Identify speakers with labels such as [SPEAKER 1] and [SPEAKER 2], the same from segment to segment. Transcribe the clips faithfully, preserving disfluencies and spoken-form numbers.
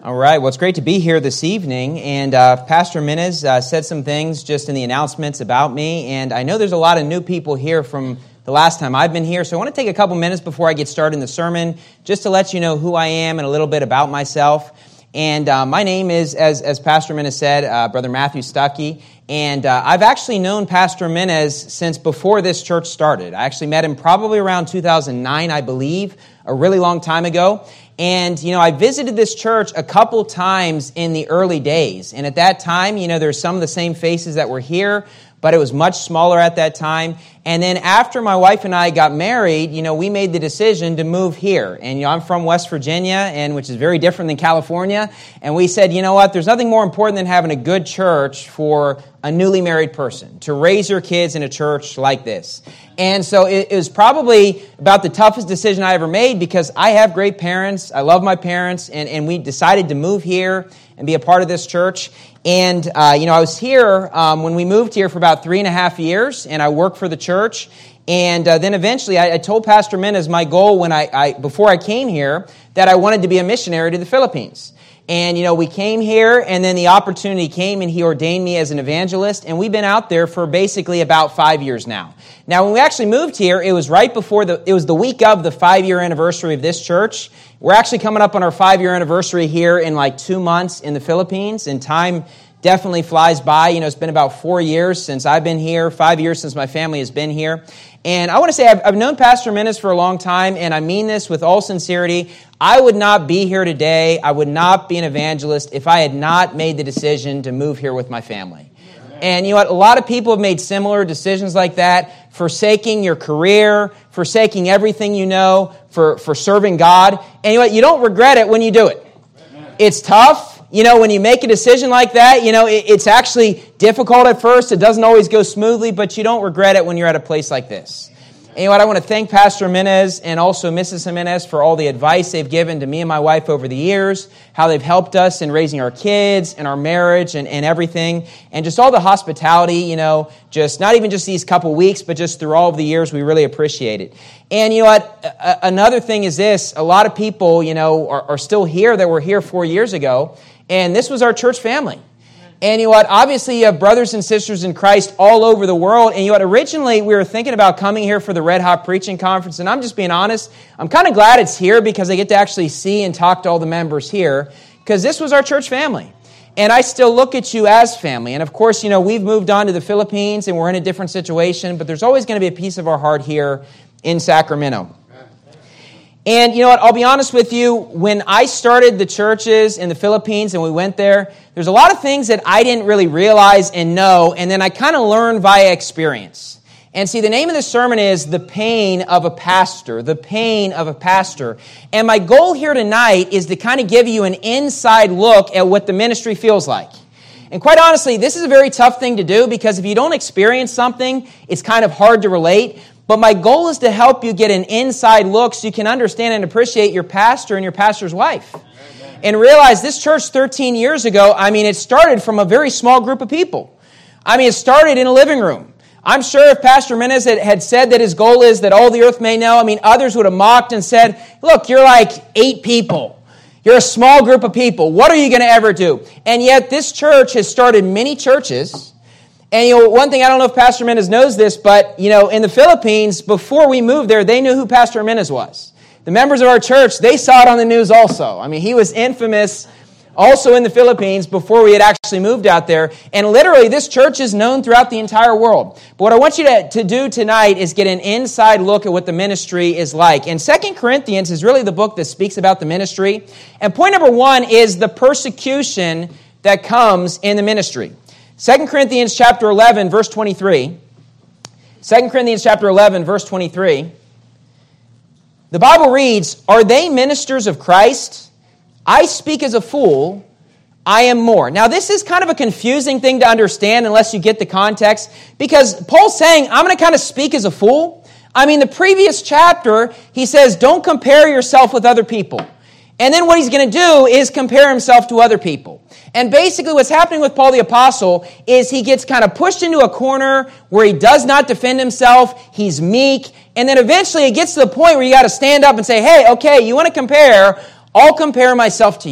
[SPEAKER 1] All right, well, it's great to be here this evening, and uh, Pastor Minez uh, said some things just in the announcements about me, and I know there's a lot of new people here from the last time I've been here, so I want to take a couple minutes before I get started in the sermon just to let you know who I am and a little bit about myself. And uh, my name is, as, as Pastor Minez said, uh, Brother Matthew Stuckey, and uh, I've actually known Pastor Minez since before this church started. I actually met him probably around two thousand nine, I believe, a really long time ago. And, you know, I visited this church a couple times in the early days. And at that time, you know, there's some of the same faces that were here, but it was much smaller at that time. And then after my wife and I got married, you know, we made the decision to move here. And, you know, I'm from West Virginia, and which is very different than California. And we said, you know what, there's nothing more important than having a good church for a newly married person, to raise your kids in a church like this. And so it, it was probably about the toughest decision I ever made because I have great parents. I love my parents, and, and we decided to move here and be a part of this church. And, uh, you know, I was here um, when we moved here for about three and a half years, and I worked for the church. And uh, then eventually I, I told Pastor Minez my goal when I, I before I came here that I wanted to be a missionary to the Philippines. And, you know, we came here, and then the opportunity came, and he ordained me as an evangelist, and we've been out there for basically about five years now. Now, when we actually moved here, it was right before the, it was the week of the five-year anniversary of this church. We're actually coming up on our five-year anniversary here in like two months in the Philippines, and time definitely flies by. You know, it's been about four years since I've been here, five years since my family has been here. And I want to say I've, I've known Pastor Minez for a long time, and I mean this with all sincerity. I would not be here today, I would not be an evangelist if I had not made the decision to move here with my family. And you know what? A lot of people have made similar decisions like that, forsaking your career, forsaking everything you know, for, for serving God. And you know what? You don't regret it when you do it. It's tough. You know, when you make a decision like that, you know, it, it's actually difficult at first. It doesn't always go smoothly, but you don't regret it when you're at a place like this. And you know what? I want to thank Pastor Minez and also Missus Jimenez for all the advice they've given to me and my wife over the years, how they've helped us in raising our kids and our marriage and, and everything, and just all the hospitality, you know, just not even just these couple weeks, but just through all of the years, we really appreciate it. And you know what? A- another thing is this, a lot of people, you know, are, are still here that were here four years ago, and this was our church family. And you know what? Obviously, you have brothers and sisters in Christ all over the world. And you know what? Originally, we were thinking about coming here for the Red Hot Preaching Conference. And I'm just being honest. I'm kind of glad it's here because I get to actually see and talk to all the members here. Because this was our church family. And I still look at you as family. And of course, you know, we've moved on to the Philippines and we're in a different situation. But there's always going to be a piece of our heart here in Sacramento. And you know what, I'll be honest with you, when I started the churches in the Philippines and we went there, there's a lot of things that I didn't really realize and know, and then I kind of learned via experience. And see, the name of this sermon is The Pain of a Pastor, The Pain of a Pastor. And my goal here tonight is to kind of give you an inside look at what the ministry feels like. And quite honestly, this is a very tough thing to do because if you don't experience something, it's kind of hard to relate. But my goal is to help you get an inside look so you can understand and appreciate your pastor and your pastor's wife. Amen. And realize this church thirteen years ago, I mean, it started from a very small group of people. I mean, it started in a living room. I'm sure if Pastor Minez had, had said that his goal is that all the earth may know, I mean, others would have mocked and said, look, you're like eight people. You're a small group of people. What are you going to ever do? And yet this church has started many churches. And, you know, one thing, I don't know if Pastor Minez knows this, but, you know, in the Philippines, before we moved there, they knew who Pastor Minez was. The members of our church, they saw it on the news also. I mean, he was infamous also in the Philippines before we had actually moved out there. And literally, this church is known throughout the entire world. But what I want you to, to do tonight is get an inside look at what the ministry is like. And Second Corinthians is really the book that speaks about the ministry. And point number one is the persecution that comes in the ministry. Second Corinthians chapter eleven, verse twenty-three. Second Corinthians chapter eleven, verse twenty-three. The Bible reads, "Are they ministers of Christ? I speak as a fool. I am more." Now, this is kind of a confusing thing to understand unless you get the context, because Paul's saying, I'm going to kind of speak as a fool. I mean, the previous chapter, he says, don't compare yourself with other people. And then what he's going to do is compare himself to other people. And basically what's happening with Paul the Apostle is he gets kind of pushed into a corner where he does not defend himself. He's meek. And then eventually it gets to the point where you got to stand up and say, hey, okay, you want to compare? I'll compare myself to you.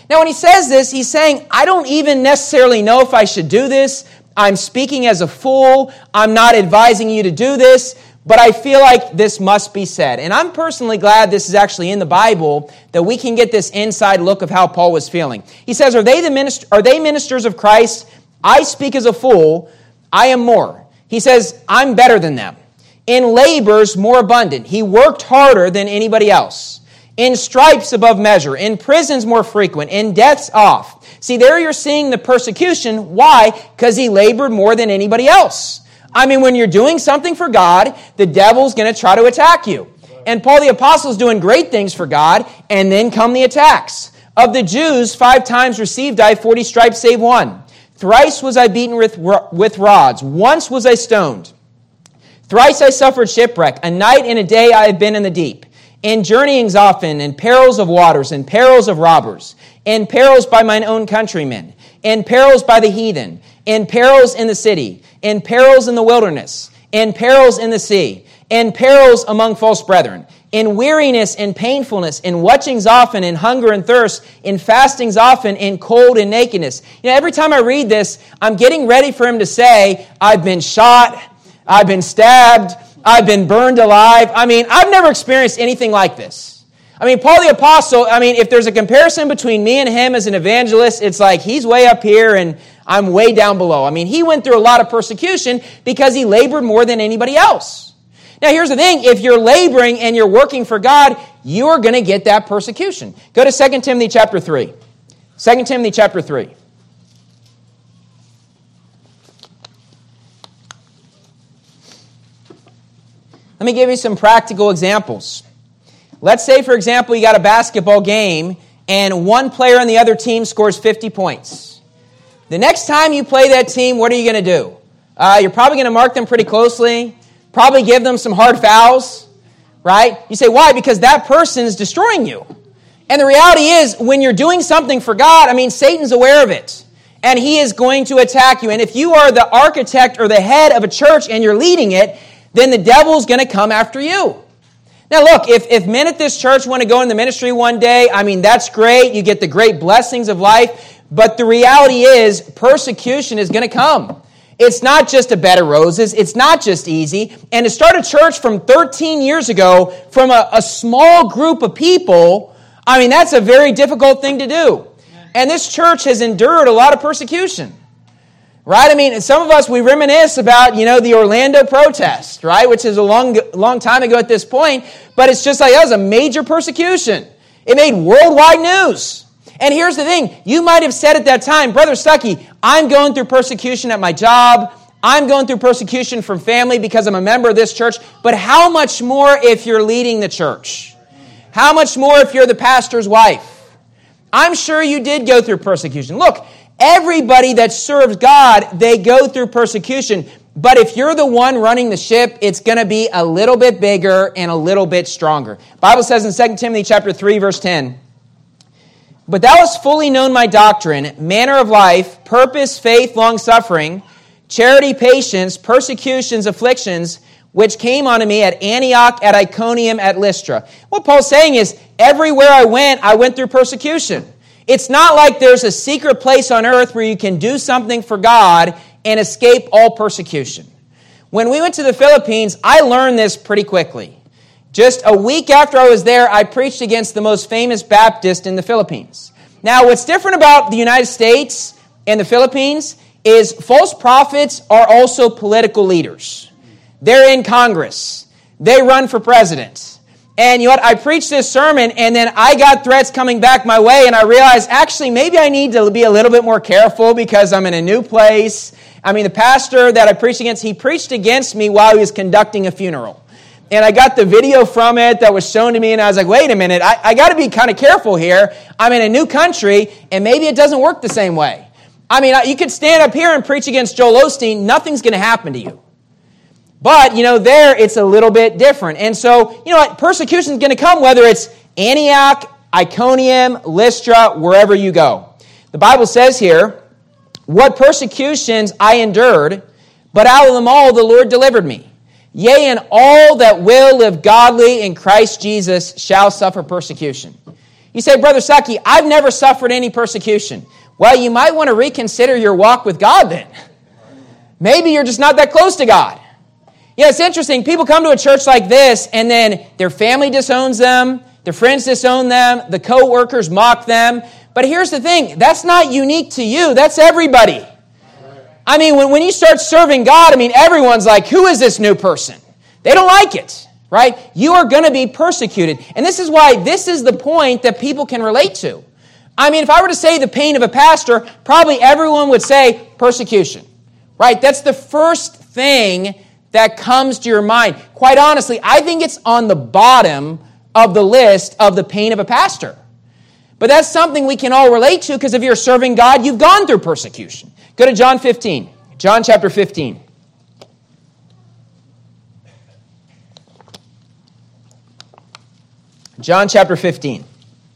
[SPEAKER 1] Now, when he says this, he's saying, I don't even necessarily know if I should do this. I'm speaking as a fool. I'm not advising you to do this, but I feel like this must be said. And I'm personally glad this is actually in the Bible, that we can get this inside look of how Paul was feeling. He says, are they the minister, are they ministers of Christ? I speak as a fool. I am more. He says, I'm better than them. In labors more abundant. He worked harder than anybody else. In stripes above measure. In prisons more frequent. In deaths oft. See, there you're seeing the persecution. Why? Because he labored more than anybody else. I mean, when you're doing something for God, the devil's going to try to attack you. And Paul the Apostle is doing great things for God, and then come the attacks. Of the Jews, five times received I forty stripes save one. Thrice was I beaten with, with rods. Once was I stoned. Thrice I suffered shipwreck. A night and a day I have been in the deep. In journeyings often, in perils of waters, in perils of robbers, in perils by mine own countrymen, in perils by the heathen, in perils in the city, in perils in the wilderness, in perils in the sea, in perils among false brethren, in weariness and painfulness, in watchings often, in hunger and thirst, in fastings often, in cold and nakedness. You know, every time I read this, I'm getting ready for him to say, I've been shot, I've been stabbed, I've been burned alive. I mean, I've never experienced anything like this. I mean, Paul the Apostle, I mean, if there's a comparison between me and him as an evangelist, it's like he's way up here and I'm way down below. I mean, he went through a lot of persecution because he labored more than anybody else. Now, here's the thing. If you're laboring and you're working for God, you're going to get that persecution. Go to Second Timothy chapter three. Second Timothy chapter three. Let me give you some practical examples. Let's say, for example, you got a basketball game and one player on the other team scores fifty points. The next time you play that team, what are you going to do? Uh, you're probably going to mark them pretty closely, probably give them some hard fouls, right? You say, why? Because that person is destroying you. And the reality is, when you're doing something for God, I mean, Satan's aware of it. And he is going to attack you. And if you are the architect or the head of a church and you're leading it, then the devil's going to come after you. Now look, if, if men at this church want to go in the ministry one day, I mean, that's great. You get the great blessings of life. But the reality is, persecution is going to come. It's not just a bed of roses. It's not just easy. And to start a church from thirteen years ago, from a, a small group of people, I mean, that's a very difficult thing to do. And this church has endured a lot of persecution. Right? I mean, some of us, we reminisce about, you know, the Orlando protest, right? Which is a long, long time ago at this point. But it's just like, that was a major persecution. It made worldwide news. And here's the thing. You might have said at that time, Brother Stuckey, I'm going through persecution at my job. I'm going through persecution from family because I'm a member of this church. But how much more if you're leading the church? How much more if you're the pastor's wife? I'm sure you did go through persecution. Look, everybody that serves God, they go through persecution. But if you're the one running the ship, it's going to be a little bit bigger and a little bit stronger. The Bible says in Second Timothy chapter three, verse ten, but thou hast fully known my doctrine, manner of life, purpose, faith, long-suffering, charity, patience, persecutions, afflictions, which came unto me at Antioch, at Iconium, at Lystra. What Paul's saying is, everywhere I went, I went through persecution. It's not like there's a secret place on earth where you can do something for God and escape all persecution. When we went to the Philippines, I learned this pretty quickly. Just a week after I was there, I preached against the most famous Baptist in the Philippines. Now, what's different about the United States and the Philippines is false prophets are also political leaders. They're in Congress. They run for president. And you know what? I preached this sermon, and then I got threats coming back my way, and I realized, actually, maybe I need to be a little bit more careful because I'm in a new place. I mean, the pastor that I preached against, he preached against me while he was conducting a funeral. And I got the video from it that was shown to me, and I was like, wait a minute, I, I got to be kind of careful here. I'm in a new country, and maybe it doesn't work the same way. I mean, you could stand up here and preach against Joel Osteen, nothing's going to happen to you. But, you know, there it's a little bit different. And so, you know what, persecution is going to come whether it's Antioch, Iconium, Lystra, wherever you go. The Bible says here, what persecutions I endured, but out of them all the Lord delivered me. Yea, and all that will live godly in Christ Jesus shall suffer persecution. You say, Brother Saki, I've never suffered any persecution. Well, you might want to reconsider your walk with God then. Maybe you're just not that close to God. Yeah, it's interesting. People come to a church like this, and then their family disowns them, their friends disown them, the co-workers mock them. But here's the thing. That's not unique to you. That's everybody. I mean, when, when you start serving God, I mean, everyone's like, who is this new person? They don't like it, right? You are going to be persecuted. And this is why this is the point that people can relate to. I mean, if I were to say the pain of a pastor, probably everyone would say persecution, right? That's the first thing that comes to your mind. Quite honestly, I think it's on the bottom of the list of the pain of a pastor. But that's something we can all relate to because if you're serving God, you've gone through persecution. Go to John fifteen. John chapter fifteen. John chapter fifteen.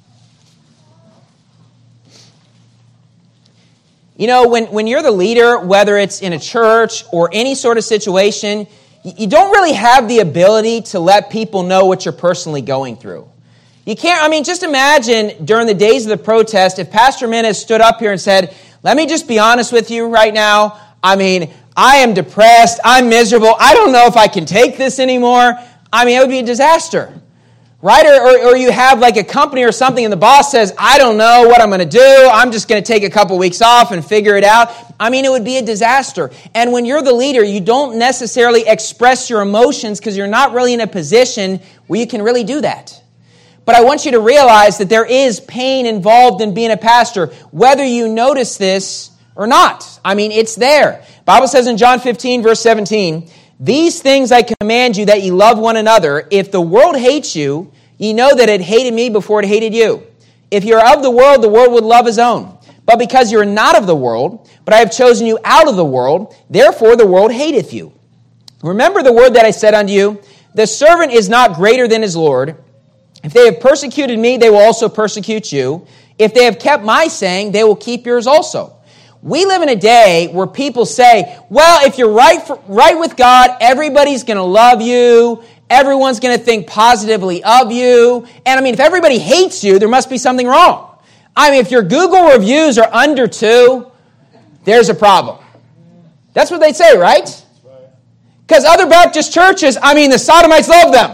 [SPEAKER 1] You know, when, when you're the leader, whether it's in a church or any sort of situation, you don't really have the ability to let people know what you're personally going through. You can't, I mean, just imagine during the days of the protest, if Pastor Menes stood up here and said, let me just be honest with you right now. I mean, I am depressed. I'm miserable. I don't know if I can take this anymore. I mean, it would be a disaster. Right? Or, or, or you have like a company or something and the boss says, I don't know what I'm going to do. I'm just going to take a couple weeks off and figure it out. I mean, it would be a disaster. And when you're the leader, you don't necessarily express your emotions because you're not really in a position where you can really do that. But I want you to realize that there is pain involved in being a pastor, whether you notice this or not. I mean, it's there. The Bible says in John fifteen, verse seventeen, these things I command you that ye love one another. If the world hates you, ye know that it hated me before it hated you. If you are of the world, the world would love his own. But because you are not of the world, but I have chosen you out of the world, therefore the world hateth you. Remember the word that I said unto you, the servant is not greater than his Lord. If they have persecuted me, they will also persecute you. If they have kept my saying, they will keep yours also. We live in a day where people say, well, if you're right for, right with God, everybody's going to love you. Everyone's going to think positively of you. And I mean, if everybody hates you, there must be something wrong. I mean, if your Google reviews are under two, there's a problem. That's what they say, right? Because other Baptist churches, I mean, the sodomites love them.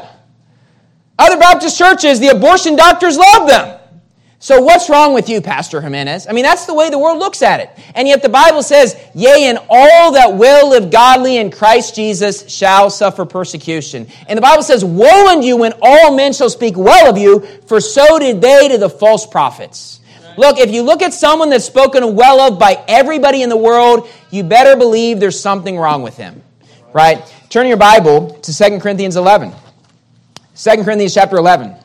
[SPEAKER 1] Other Baptist churches, the abortion doctors love them. So what's wrong with you, Pastor Jimenez? I mean, that's the way the world looks at it. And yet the Bible says, yea, and all that will live godly in Christ Jesus shall suffer persecution. And the Bible says, woe unto you when all men shall speak well of you, for so did they to the false prophets. Look, if you look at someone that's spoken well of by everybody in the world, you better believe there's something wrong with him. Right? Turn your Bible to Second Corinthians eleven. Second Corinthians chapter eleven.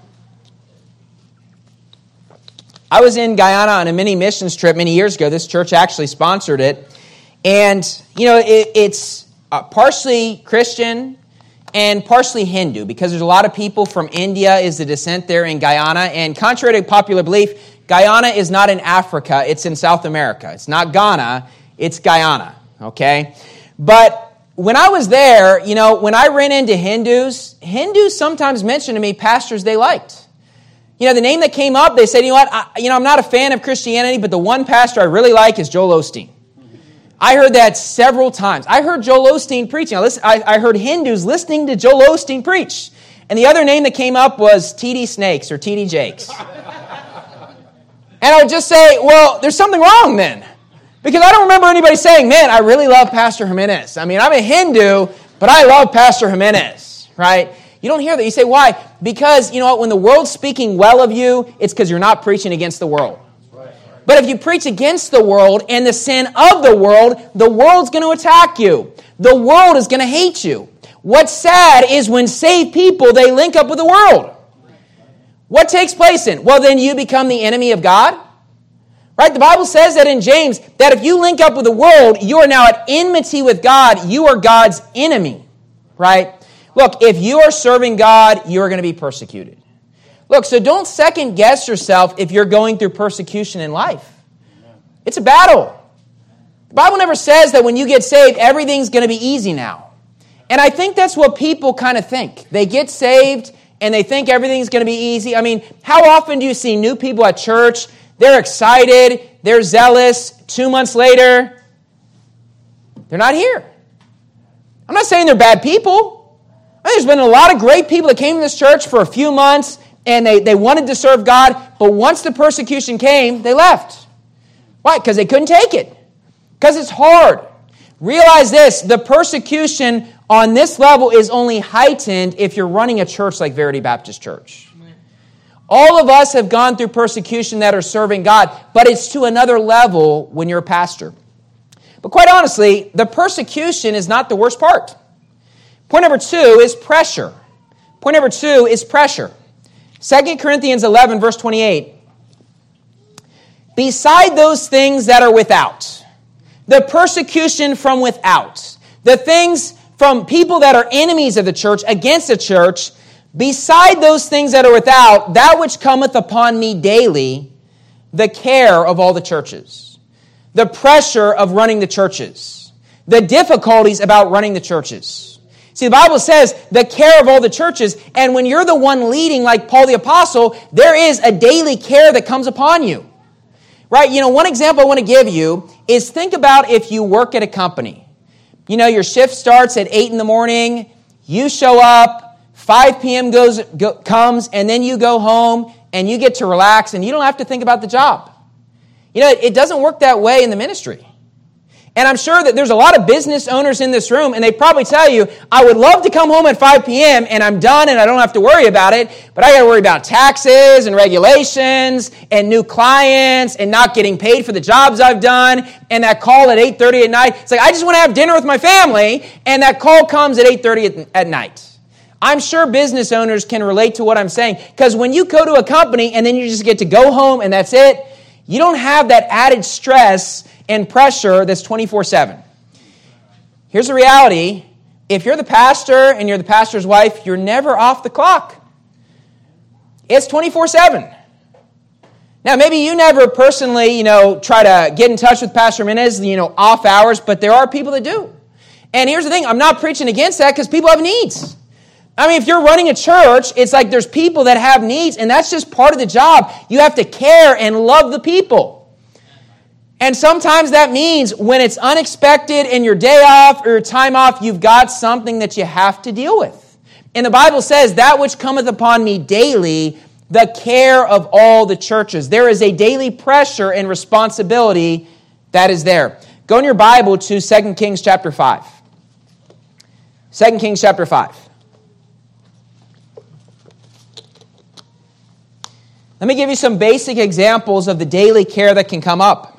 [SPEAKER 1] I was in Guyana on a mini missions trip many years ago. This church actually sponsored it. And, you know, it, it's uh, partially Christian and partially Hindu because there's a lot of people from India is the descent there in Guyana. And contrary to popular belief, Guyana is not in Africa. It's in South America. It's not Ghana. It's Guyana, okay? But when I was there, you know, when I ran into Hindus, Hindus sometimes mentioned to me pastors they liked. You know, the name that came up, they said, you know what, I, you know, I'm not a fan of Christianity, but the one pastor I really like is Joel Osteen. I heard that several times. I heard Joel Osteen preaching. I, listen, I, I heard Hindus listening to Joel Osteen preach. And the other name that came up was T D Snakes or T D Jakes. And I would just say, well, there's something wrong then. Because I don't remember anybody saying, man, I really love Pastor Jimenez. I mean, I'm a Hindu, but I love Pastor Jimenez, right? You don't hear that. You say, why? Because, you know what, when the world's speaking well of you, it's because you're not preaching against the world. But if you preach against the world and the sin of the world, the world's going to attack you. The world is going to hate you. What's sad is when saved people, they link up with the world. What takes place then? Well, then you become the enemy of God. Right? The Bible says that in James, that if you link up with the world, you are now at enmity with God. You are God's enemy. Right? Look, if you are serving God, you are going to be persecuted. Look, so don't second guess yourself if you're going through persecution in life. It's a battle. The Bible never says that when you get saved, everything's going to be easy now. And I think that's what people kind of think. They get saved and they think everything's going to be easy. I mean, how often do you see new people at church? They're excited, they're zealous. Two months later, they're not here. I'm not saying they're bad people. There's been a lot of great people that came to this church for a few months, and they, they wanted to serve God, but once the persecution came, they left. Why? Because they couldn't take it. Because it's hard. Realize this, the persecution on this level is only heightened if you're running a church like Verity Baptist Church. All of us have gone through persecution that are serving God, but it's to another level when you're a pastor. But quite honestly, the persecution is not the worst part. Point number two is pressure. Point number two is pressure. Second Corinthians eleven, verse twenty-eight. Beside those things that are without, the persecution from without, the things from people that are enemies of the church, against the church, beside those things that are without, that which cometh upon me daily, the care of all the churches, the pressure of running the churches, the difficulties about running the churches. See, the Bible says the care of all the churches, and when you're the one leading like Paul the Apostle, there is a daily care that comes upon you. Right? You know, one example I want to give you is think about if you work at a company. You know, your shift starts at eight in the morning, you show up, five p.m. goes go, comes, and then you go home, and you get to relax, and you don't have to think about the job. You know, it doesn't work that way in the ministry. And I'm sure that there's a lot of business owners in this room, and they probably tell you, I would love to come home at five p.m. and I'm done and I don't have to worry about it, but I got to worry about taxes and regulations and new clients and not getting paid for the jobs I've done and that call at eight thirty at night. It's like, I just want to have dinner with my family, and that call comes at eight thirty at, at night. I'm sure business owners can relate to what I'm saying, because when you go to a company and then you just get to go home and that's it, you don't have that added stress and pressure that's twenty-four seven. Here's the reality. If you're the pastor and you're the pastor's wife, you're never off the clock. It's twenty-four seven. Now, maybe you never personally, you know, try to get in touch with Pastor Minez, you know, off hours, but there are people that do. And here's the thing. I'm not preaching against that because people have needs. I mean, if you're running a church, it's like there's people that have needs, and that's just part of the job. You have to care and love the people. And sometimes that means when it's unexpected and your day off or your time off, you've got something that you have to deal with. And the Bible says, that which cometh upon me daily, the care of all the churches. There is a daily pressure and responsibility that is there. Go in your Bible to Second Kings chapter five. Second Kings chapter five. Let me give you some basic examples of the daily care that can come up.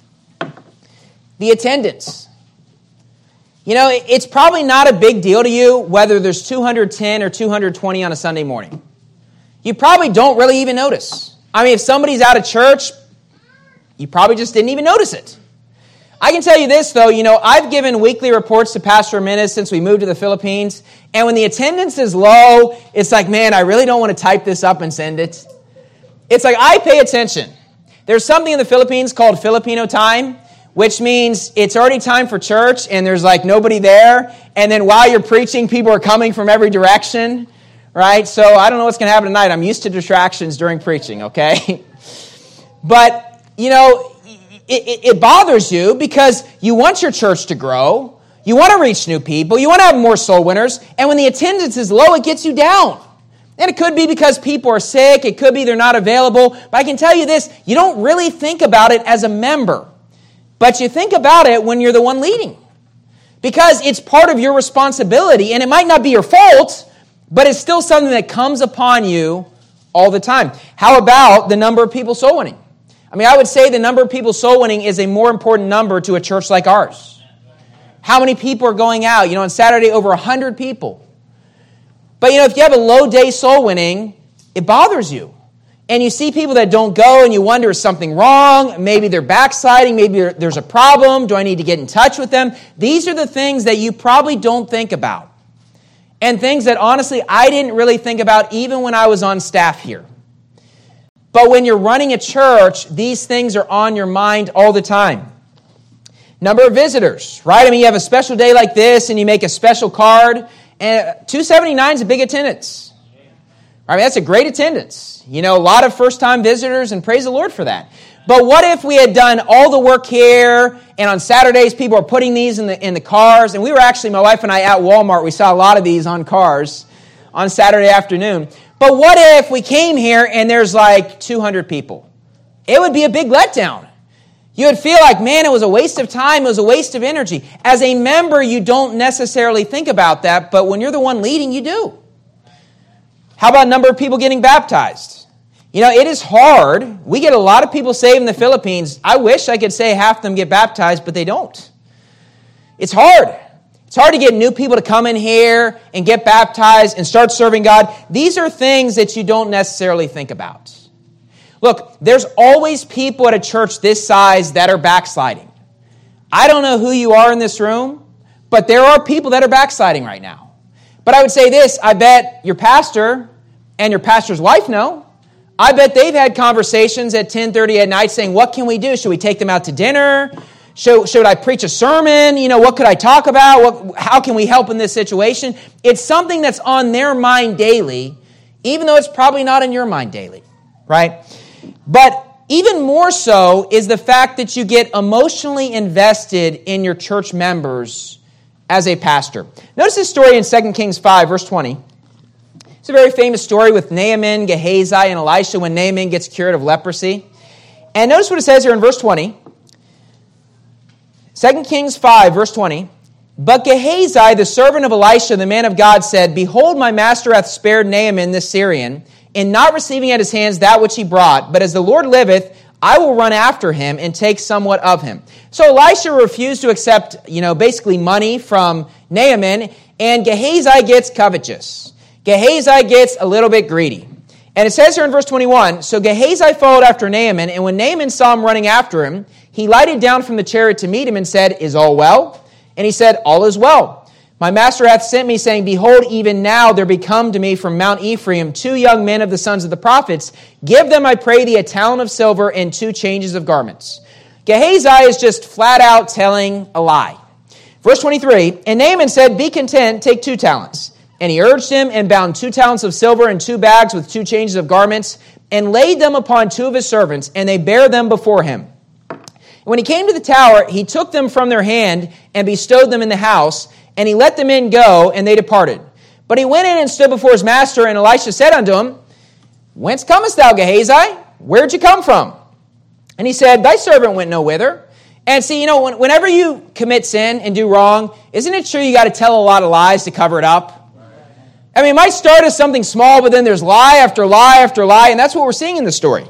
[SPEAKER 1] The attendance. You know, it's probably not a big deal to you whether there's two hundred ten or two hundred twenty on a Sunday morning. You probably don't really even notice. I mean, if somebody's out of church, you probably just didn't even notice it. I can tell you this, though. You know, I've given weekly reports to Pastor Minez since we moved to the Philippines, and when the attendance is low, it's like, man, I really don't want to type this up and send it. It's like, I pay attention. There's something in the Philippines called Filipino time, which means it's already time for church and there's like nobody there. And then while you're preaching, people are coming from every direction, right? So I don't know what's going to happen tonight. I'm used to distractions during preaching, okay? But, you know, it, it, it bothers you because you want your church to grow. You want to reach new people. You want to have more soul winners. And when the attendance is low, it gets you down. And it could be because people are sick. It could be they're not available. But I can tell you this, you don't really think about it as a member. But you think about it when you're the one leading. Because it's part of your responsibility. And it might not be your fault, but it's still something that comes upon you all the time. How about the number of people soul winning? I mean, I would say the number of people soul winning is a more important number to a church like ours. How many people are going out? You know, on Saturday, over one hundred people. But, you know, if you have a low day soul winning, it bothers you. And you see people that don't go and you wonder, is something wrong? Maybe they're backsliding. Maybe there's a problem. Do I need to get in touch with them? These are the things that you probably don't think about. And things that, honestly, I didn't really think about even when I was on staff here. But when you're running a church, these things are on your mind all the time. Number of visitors, right? I mean, you have a special day like this and you make a special card. And two seventy-nine is a big attendance. I mean, that's a great attendance. You know, a lot of first-time visitors, and praise the Lord for that. But what if we had done all the work here, and on Saturdays people are putting these in the in the cars, and we were actually, my wife and I, at Walmart, we saw a lot of these on cars on Saturday afternoon. But what if we came here and there's like two hundred people? It would be a big letdown. You would feel like, man, it was a waste of time, it was a waste of energy. As a member, you don't necessarily think about that, but when you're the one leading, you do. How about number of people getting baptized? You know, it is hard. We get a lot of people saved in the Philippines. I wish I could say half of them get baptized, but they don't. It's hard. It's hard to get new people to come in here and get baptized and start serving God. These are things that you don't necessarily think about. Look, there's always people at a church this size that are backsliding. I don't know who you are in this room, but there are people that are backsliding right now. But I would say this, I bet your pastor and your pastor's wife know. I bet they've had conversations at ten thirty at night saying, what can we do? Should we take them out to dinner? Should, should I preach a sermon? You know, what could I talk about? What, how can we help in this situation? It's something that's on their mind daily, even though it's probably not in your mind daily, right? But even more so is the fact that you get emotionally invested in your church members as a pastor. Notice this story in Second Kings five, verse twenty. It's a very famous story with Naaman, Gehazi, and Elisha when Naaman gets cured of leprosy. And notice what it says here in verse twenty. Second Kings five, verse twenty. But Gehazi, the servant of Elisha, the man of God, said, Behold, my master hath spared Naaman the Syrian, in not receiving at his hands that which he brought. But as the Lord liveth, I will run after him and take somewhat of him. So Elisha refused to accept, you know, basically money from Naaman, and Gehazi gets covetous. Gehazi gets a little bit greedy. And it says here in verse twenty-one, So Gehazi followed after Naaman, and when Naaman saw him running after him, he lighted down from the chariot to meet him and said, Is all well? And he said, All is well. My master hath sent me, saying, Behold, even now there be come to me from Mount Ephraim two young men of the sons of the prophets. Give them, I pray thee, a talent of silver and two changes of garments. Gehazi is just flat out telling a lie. Verse twenty-three, And Naaman said, Be content, take two talents. And he urged him and bound two talents of silver and two bags with two changes of garments, and laid them upon two of his servants, and they bare them before him. When he came to the tower, he took them from their hand and bestowed them in the house, and he let the men go, and they departed. But he went in and stood before his master, and Elisha said unto him, Whence comest thou, Gehazi? Where'd you come from? And he said, Thy servant went no whither. And see, you know, whenever you commit sin and do wrong, isn't it true you got to tell a lot of lies to cover it up? I mean, it might start as something small, but then there's lie after lie after lie, and that's what we're seeing in the story.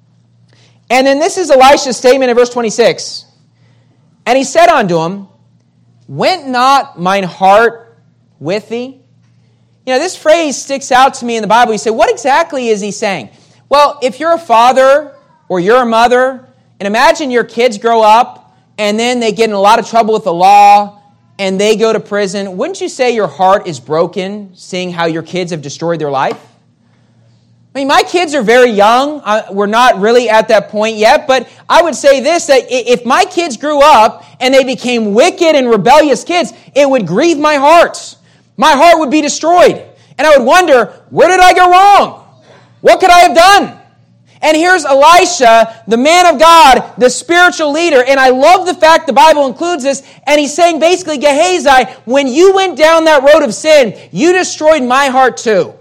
[SPEAKER 1] And then this is Elisha's statement in verse twenty-six. And he said unto him, Went not mine heart with thee? You know, this phrase sticks out to me in the Bible. You say, what exactly is he saying? Well, if you're a father or you're a mother, and imagine your kids grow up and then they get in a lot of trouble with the law and they go to prison, wouldn't you say your heart is broken seeing how your kids have destroyed their life? I mean, my kids are very young. Uh, we're not really at that point yet, but I would say this, that if my kids grew up and they became wicked and rebellious kids, it would grieve my heart. My heart would be destroyed. And I would wonder, where did I go wrong? What could I have done? And here's Elisha, the man of God, the spiritual leader, and I love the fact the Bible includes this, and he's saying basically, Gehazi, when you went down that road of sin, you destroyed my heart too.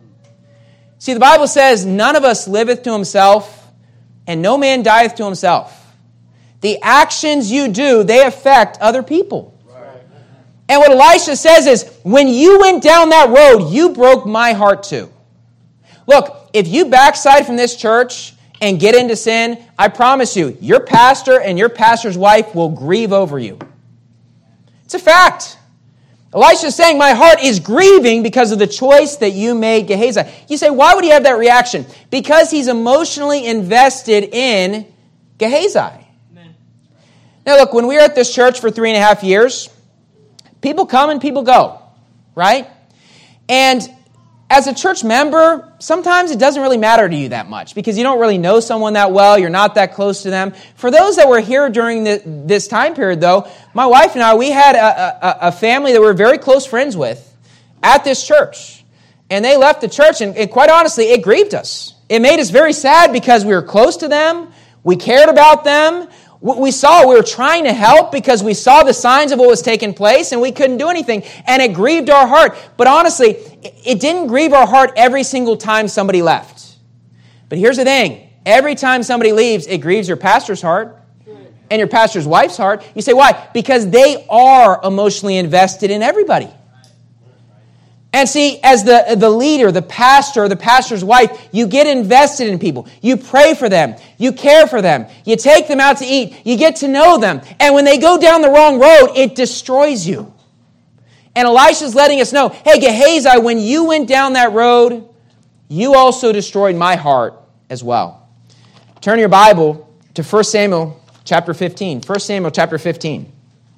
[SPEAKER 1] See, the Bible says, none of us liveth to himself, and no man dieth to himself. The actions you do, they affect other people. Right. And what Elisha says is, when you went down that road, you broke my heart too. Look, if you backslide from this church and get into sin, I promise you, your pastor and your pastor's wife will grieve over you. It's a fact. Elisha is saying, my heart is grieving because of the choice that you made, Gehazi. You say, why would he have that reaction? Because he's emotionally invested in Gehazi. Amen. Now look, when we were at this church for three and a half years, people come and people go, right? And as a church member, sometimes it doesn't really matter to you that much because you don't really know someone that well. You're not that close to them. For those that were here during the, this time period, though, my wife and I, we had a, a, a family that we were very close friends with at this church. And they left the church, and it, quite honestly, it grieved us. It made us very sad because we were close to them. We cared about them. We saw, we were trying to help because we saw the signs of what was taking place, and we couldn't do anything. And it grieved our heart. But honestly, it didn't grieve our heart every single time somebody left. But here's the thing. Every time somebody leaves, it grieves your pastor's heart and your pastor's wife's heart. You say, why? Because they are emotionally invested in everybody. And see, as the, the leader, the pastor, the pastor's wife, you get invested in people. You pray for them. You care for them. You take them out to eat. You get to know them. And when they go down the wrong road, it destroys you. And Elisha's letting us know, hey, Gehazi, when you went down that road, you also destroyed my heart as well. Turn your Bible to First Samuel chapter fifteen. First Samuel chapter fifteen.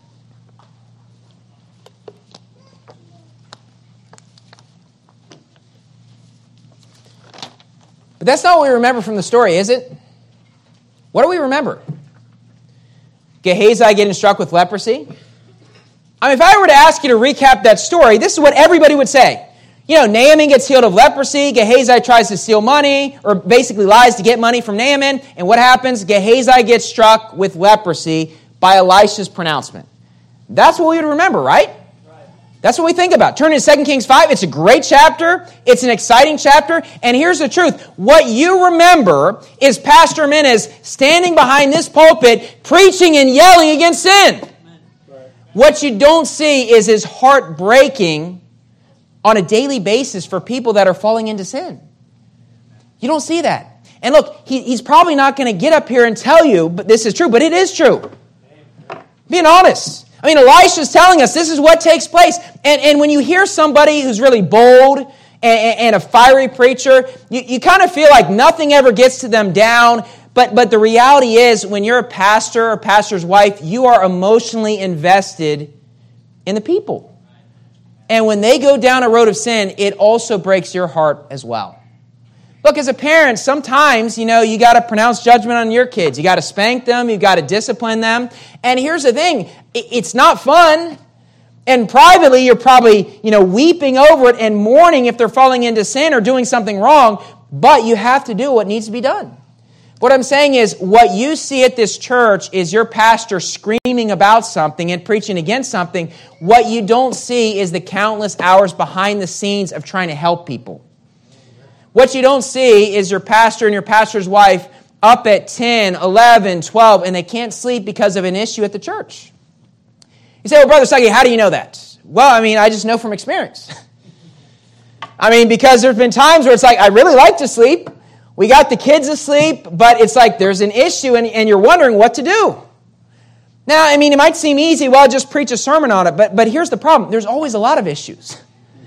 [SPEAKER 1] But that's not what we remember from the story, is it? What do we remember? Gehazi getting struck with leprosy? I mean, if I were to ask you to recap that story, this is what everybody would say. You know, Naaman gets healed of leprosy. Gehazi tries to steal money, or basically lies to get money from Naaman. And what happens? Gehazi gets struck with leprosy by Elisha's pronouncement. That's what we would remember, right? That's what we think about. Turn to Second Kings five. It's a great chapter. It's an exciting chapter. And here's the truth. What you remember is Pastor Menes standing behind this pulpit preaching and yelling against sin. What you don't see is his heart breaking on a daily basis for people that are falling into sin. You don't see that. And look, he, he's probably not going to get up here and tell you, but this is true, but it is true. Being honest. I mean, Elisha's telling us this is what takes place. And, and when you hear somebody who's really bold and, and a fiery preacher, you, you kind of feel like nothing ever gets to them down. But, but the reality is, when you're a pastor or pastor's wife, you are emotionally invested in the people. And when they go down a road of sin, it also breaks your heart as well. Look, as a parent, sometimes, you know, you got to pronounce judgment on your kids. You got to spank them. You got to discipline them. And here's the thing. It's not fun. And privately, you're probably, you know, weeping over it and mourning if they're falling into sin or doing something wrong. But you have to do what needs to be done. What I'm saying is, what you see at this church is your pastor screaming about something and preaching against something. What you don't see is the countless hours behind the scenes of trying to help people. What you don't see is your pastor and your pastor's wife up at ten, eleven, twelve, and they can't sleep because of an issue at the church. You say, well, Brother Suggy, how do you know that? Well, I mean, I just know from experience. I mean, because there's been times where it's like, I really like to sleep. We got the kids asleep, but it's like there's an issue and, and you're wondering what to do. Now, I mean, it might seem easy, well, just preach a sermon on it, but, but here's the problem. There's always a lot of issues.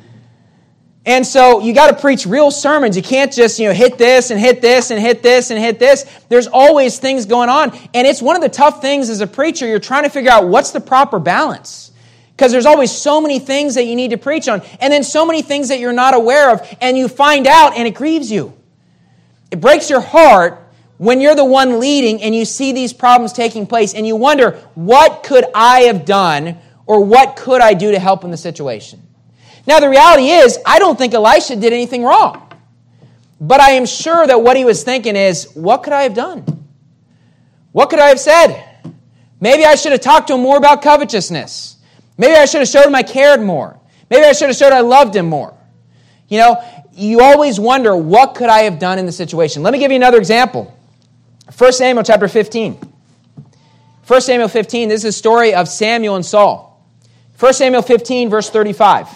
[SPEAKER 1] And so you got to preach real sermons. You can't just, you know, hit this and hit this and hit this and hit this. There's always things going on. And it's one of the tough things as a preacher. You're trying to figure out what's the proper balance. Because there's always so many things that you need to preach on. And then so many things that you're not aware of. And you find out and it grieves you. It breaks your heart when you're the one leading and you see these problems taking place. And you wonder, what could I have done? Or what could I do to help in the situation? Now, the reality is, I don't think Elisha did anything wrong. But I am sure that what he was thinking is, what could I have done? What could I have said? Maybe I should have talked to him more about covetousness. Maybe I should have showed him I cared more. Maybe I should have showed I loved him more. You know, you always wonder, what could I have done in the situation? Let me give you another example. First Samuel chapter fifteen. First Samuel fifteen, this is a story of Samuel and Saul. First Samuel fifteen, verse thirty-five.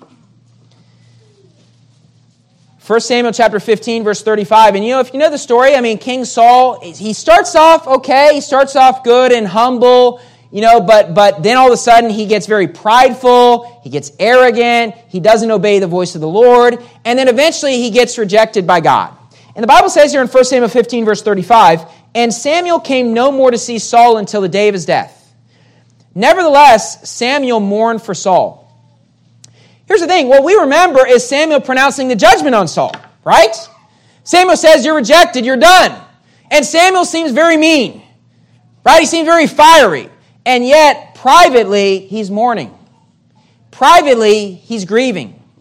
[SPEAKER 1] First Samuel chapter fifteen, verse thirty-five. And you know, if you know the story, I mean, King Saul, he starts off okay. He starts off good and humble, you know, but, but then all of a sudden he gets very prideful. He gets arrogant. He doesn't obey the voice of the Lord. And then eventually he gets rejected by God. And the Bible says here in First Samuel fifteen, verse thirty-five, and Samuel came no more to see Saul until the day of his death. Nevertheless, Samuel mourned for Saul. Here's the thing. What we remember is Samuel pronouncing the judgment on Saul, right? Samuel says, you're rejected, you're done. And Samuel seems very mean, right? He seems very fiery. And yet, privately, he's mourning. Privately, he's grieving.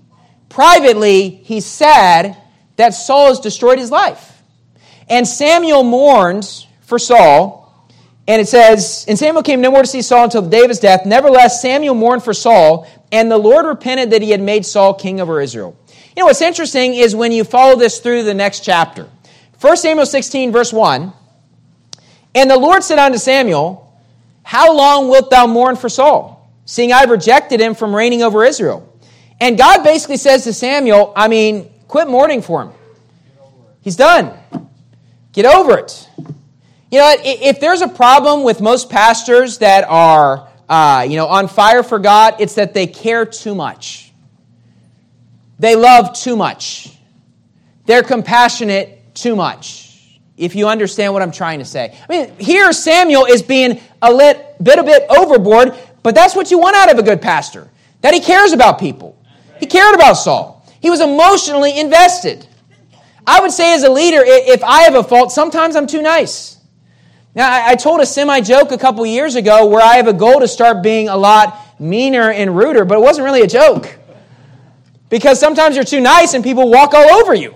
[SPEAKER 1] privately, he's sad that Saul has destroyed his life. And Samuel mourns for Saul. And it says, and Samuel came no more to see Saul until the day of his death. Nevertheless, Samuel mourned for Saul, and the Lord repented that he had made Saul king over Israel. You know, what's interesting is when you follow this through the next chapter. First Samuel sixteen, verse one. And the Lord said unto Samuel, how long wilt thou mourn for Saul, seeing I have rejected him from reigning over Israel? And God basically says to Samuel, I mean, quit mourning for him. He's done. Get over it. You know, if there's a problem with most pastors that are, uh, you know, on fire for God, it's that they care too much. They love too much. They're compassionate too much, if you understand what I'm trying to say. I mean, here Samuel is being a lit, bit a bit overboard, but that's what you want out of a good pastor, that he cares about people. He cared about Saul. He was emotionally invested. I would say as a leader, if I have a fault, sometimes I'm too nice. Now, I told a semi-joke a couple years ago where I have a goal to start being a lot meaner and ruder, but it wasn't really a joke. Because sometimes you're too nice and people walk all over you.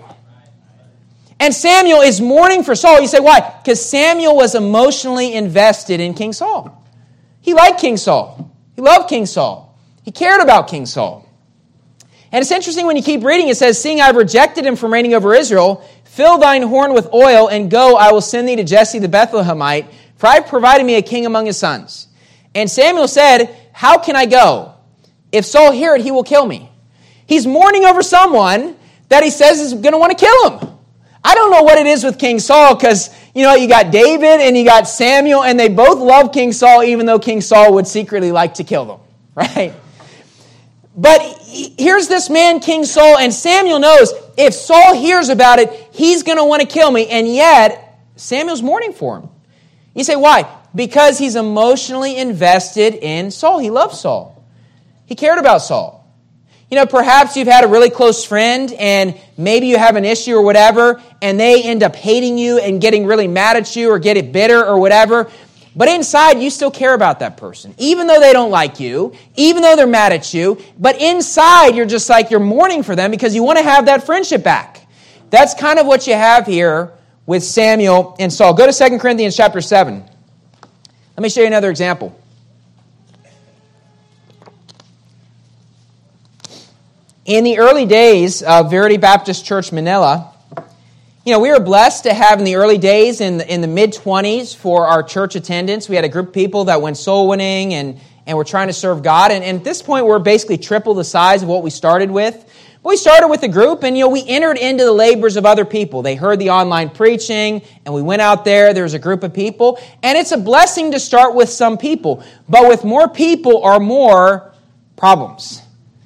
[SPEAKER 1] And Samuel is mourning for Saul. You say, why? Because Samuel was emotionally invested in King Saul. He liked King Saul. He loved King Saul. He cared about King Saul. And it's interesting when you keep reading, it says, seeing I have rejected him from reigning over Israel, fill thine horn with oil, and go, I will send thee to Jesse the Bethlehemite, for I have provided me a king among his sons. And Samuel said, how can I go? If Saul hear it, he will kill me. He's mourning over someone that he says is going to want to kill him. I don't know what it is with King Saul, because, you know, you got David and you got Samuel, and they both love King Saul, even though King Saul would secretly like to kill them, right? But here's this man, King Saul, and Samuel knows if Saul hears about it, he's going to want to kill me. And yet, Samuel's mourning for him. You say, why? Because he's emotionally invested in Saul. He loves Saul. He cared about Saul. You know, perhaps you've had a really close friend, and maybe you have an issue or whatever, and they end up hating you and getting really mad at you or getting bitter or whatever. But inside, you still care about that person. Even though they don't like you, even though they're mad at you, but inside, you're just like, you're mourning for them because you want to have that friendship back. That's kind of what you have here with Samuel and Saul. Go to Second Corinthians chapter seven. Let me show you another example. In the early days of Verity Baptist Church, Manila, you know, we were blessed to have in the early days, in the, in the mid-twenties, for our church attendance. We had a group of people that went soul winning and, and were trying to serve God. And, and at this point, we're basically triple the size of what we started with. But we started with a group, and, you know, we entered into the labors of other people. They heard the online preaching, and we went out there. There was a group of people. And it's a blessing to start with some people. But with more people are more problems,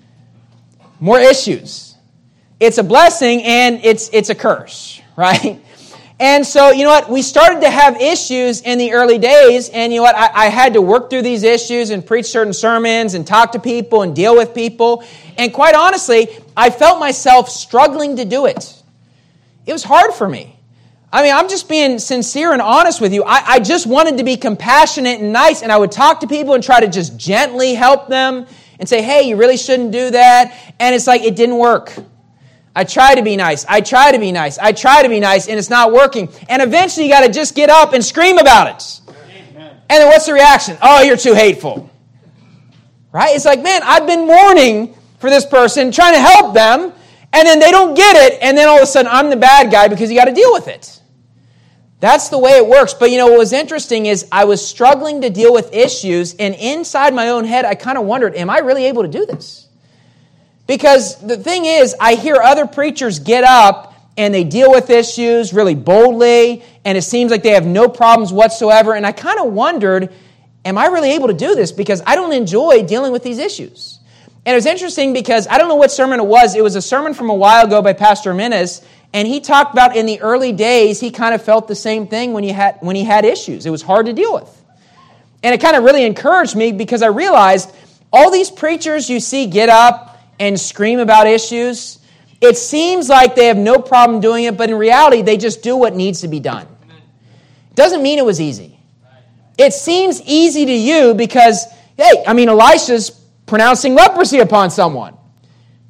[SPEAKER 1] more issues. It's a blessing, and it's it's a curse. Right? And so, you know what? We started to have issues in the early days, and you know what? I, I had to work through these issues and preach certain sermons and talk to people and deal with people. And quite honestly, I felt myself struggling to do it. It was hard for me. I mean, I'm just being sincere and honest with you. I, I just wanted to be compassionate and nice, and I would talk to people and try to just gently help them and say, hey, you really shouldn't do that. And it's like, it didn't work. I try to be nice. I try to be nice. I try to be nice, and it's not working. And eventually, you got to just get up and scream about it. Amen. And then what's the reaction? Oh, you're too hateful. Right? It's like, man, I've been mourning for this person, trying to help them, and then they don't get it, and then all of a sudden, I'm the bad guy because you got to deal with it. That's the way it works. But you know, what was interesting is I was struggling to deal with issues, and inside my own head, I kind of wondered, am I really able to do this? Because the thing is, I hear other preachers get up and they deal with issues really boldly, and it seems like they have no problems whatsoever. And I kind of wondered, am I really able to do this? Because I don't enjoy dealing with these issues. And it was interesting because I don't know what sermon it was. It was a sermon from a while ago by Pastor Menes, and he talked about in the early days, he kind of felt the same thing when he had, when he had issues. It was hard to deal with. And it kind of really encouraged me because I realized all these preachers you see get up and scream about issues, it seems like they have no problem doing it, but in reality, they just do what needs to be done. It doesn't mean it was easy. It seems easy to you because, hey, I mean, Elisha's pronouncing leprosy upon someone.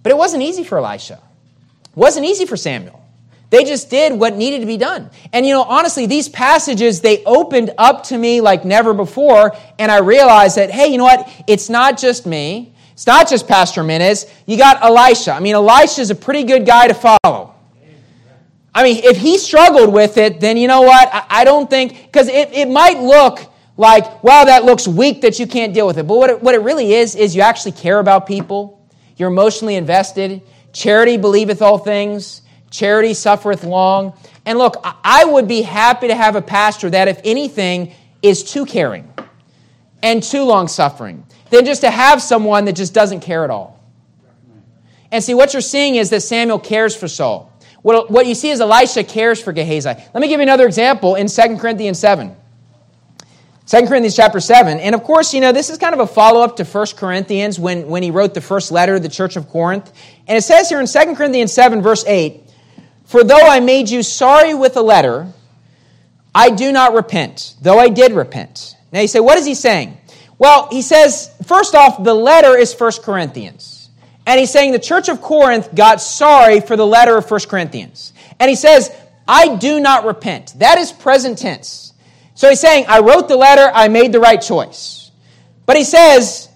[SPEAKER 1] But it wasn't easy for Elisha. It wasn't easy for Samuel. They just did what needed to be done. And you know, honestly, these passages, they opened up to me like never before, and I realized that, hey, you know what? It's not just me. It's not just Pastor Minez. You got Elisha. I mean, Elisha is a pretty good guy to follow. I mean, if he struggled with it, then you know what? I, I don't think, because it, it might look like, wow, that looks weak that you can't deal with it. But what it, what it really is, is you actually care about people. You're emotionally invested. Charity believeth all things. Charity suffereth long. And look, I would be happy to have a pastor that, if anything, is too caring and too long-suffering than just to have someone that just doesn't care at all. And see, what you're seeing is that Samuel cares for Saul. What, what you see is Elisha cares for Gehazi. Let me give you another example in Second Corinthians seven. Second Corinthians chapter seven. And of course, you know, this is kind of a follow-up to First Corinthians when, when he wrote the first letter to the church of Corinth. And it says here in Second Corinthians seven, verse eight, "For though I made you sorry with a letter, I do not repent, though I did repent." Now you say, what is he saying? Well, he says, first off, the letter is First Corinthians. And he's saying the church of Corinth got sorry for the letter of First Corinthians. And he says, I do not repent. That is present tense. So he's saying, I wrote the letter, I made the right choice. But he says,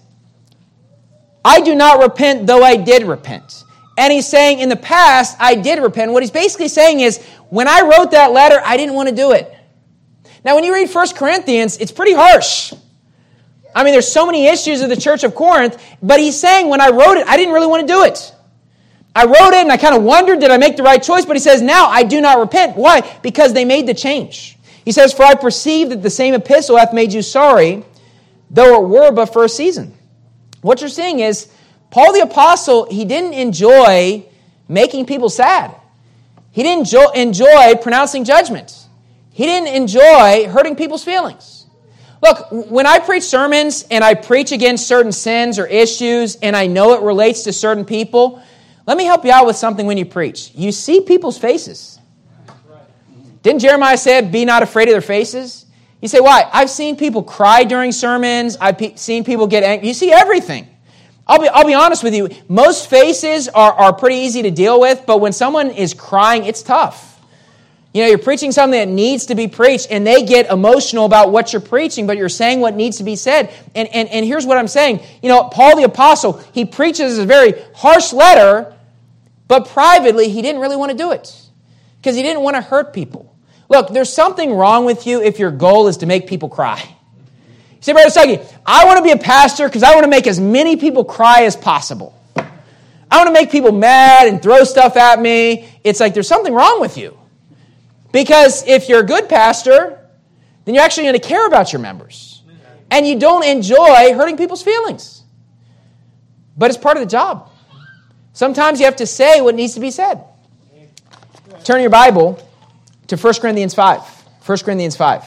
[SPEAKER 1] I do not repent, though I did repent. And he's saying, in the past, I did repent. What he's basically saying is, when I wrote that letter, I didn't want to do it. Now, when you read First Corinthians, it's pretty harsh. I mean, there's so many issues of the church of Corinth, but he's saying, when I wrote it, I didn't really want to do it. I wrote it, and I kind of wondered, did I make the right choice? But he says, now I do not repent. Why? Because they made the change. He says, for I perceive that the same epistle hath made you sorry, though it were but for a season. What you're seeing is, Paul the Apostle, he didn't enjoy making people sad. He didn't enjoy, enjoy pronouncing judgment. He didn't enjoy hurting people's feelings. Look, when I preach sermons and I preach against certain sins or issues and I know it relates to certain people, let me help you out with something when you preach. You see people's faces. Didn't Jeremiah say, be not afraid of their faces? You say, why? I've seen people cry during sermons. I've pe- seen people get angry. You see everything. I'll be, I'll be honest with you. Most faces are, are pretty easy to deal with, but when someone is crying, it's tough. You know, you're preaching something that needs to be preached, and they get emotional about what you're preaching, but you're saying what needs to be said. And, and, and here's what I'm saying. You know, Paul the Apostle, he preaches a very harsh letter, but privately, he didn't really want to do it because he didn't want to hurt people. Look, there's something wrong with you if your goal is to make people cry. You say, Brother Stuckey, I want to be a pastor because I want to make as many people cry as possible. I want to make people mad and throw stuff at me. It's like there's something wrong with you. Because if you're a good pastor, then you're actually going to care about your members. And you don't enjoy hurting people's feelings. But it's part of the job. Sometimes you have to say what needs to be said. Turn your Bible to First Corinthians five. First Corinthians five.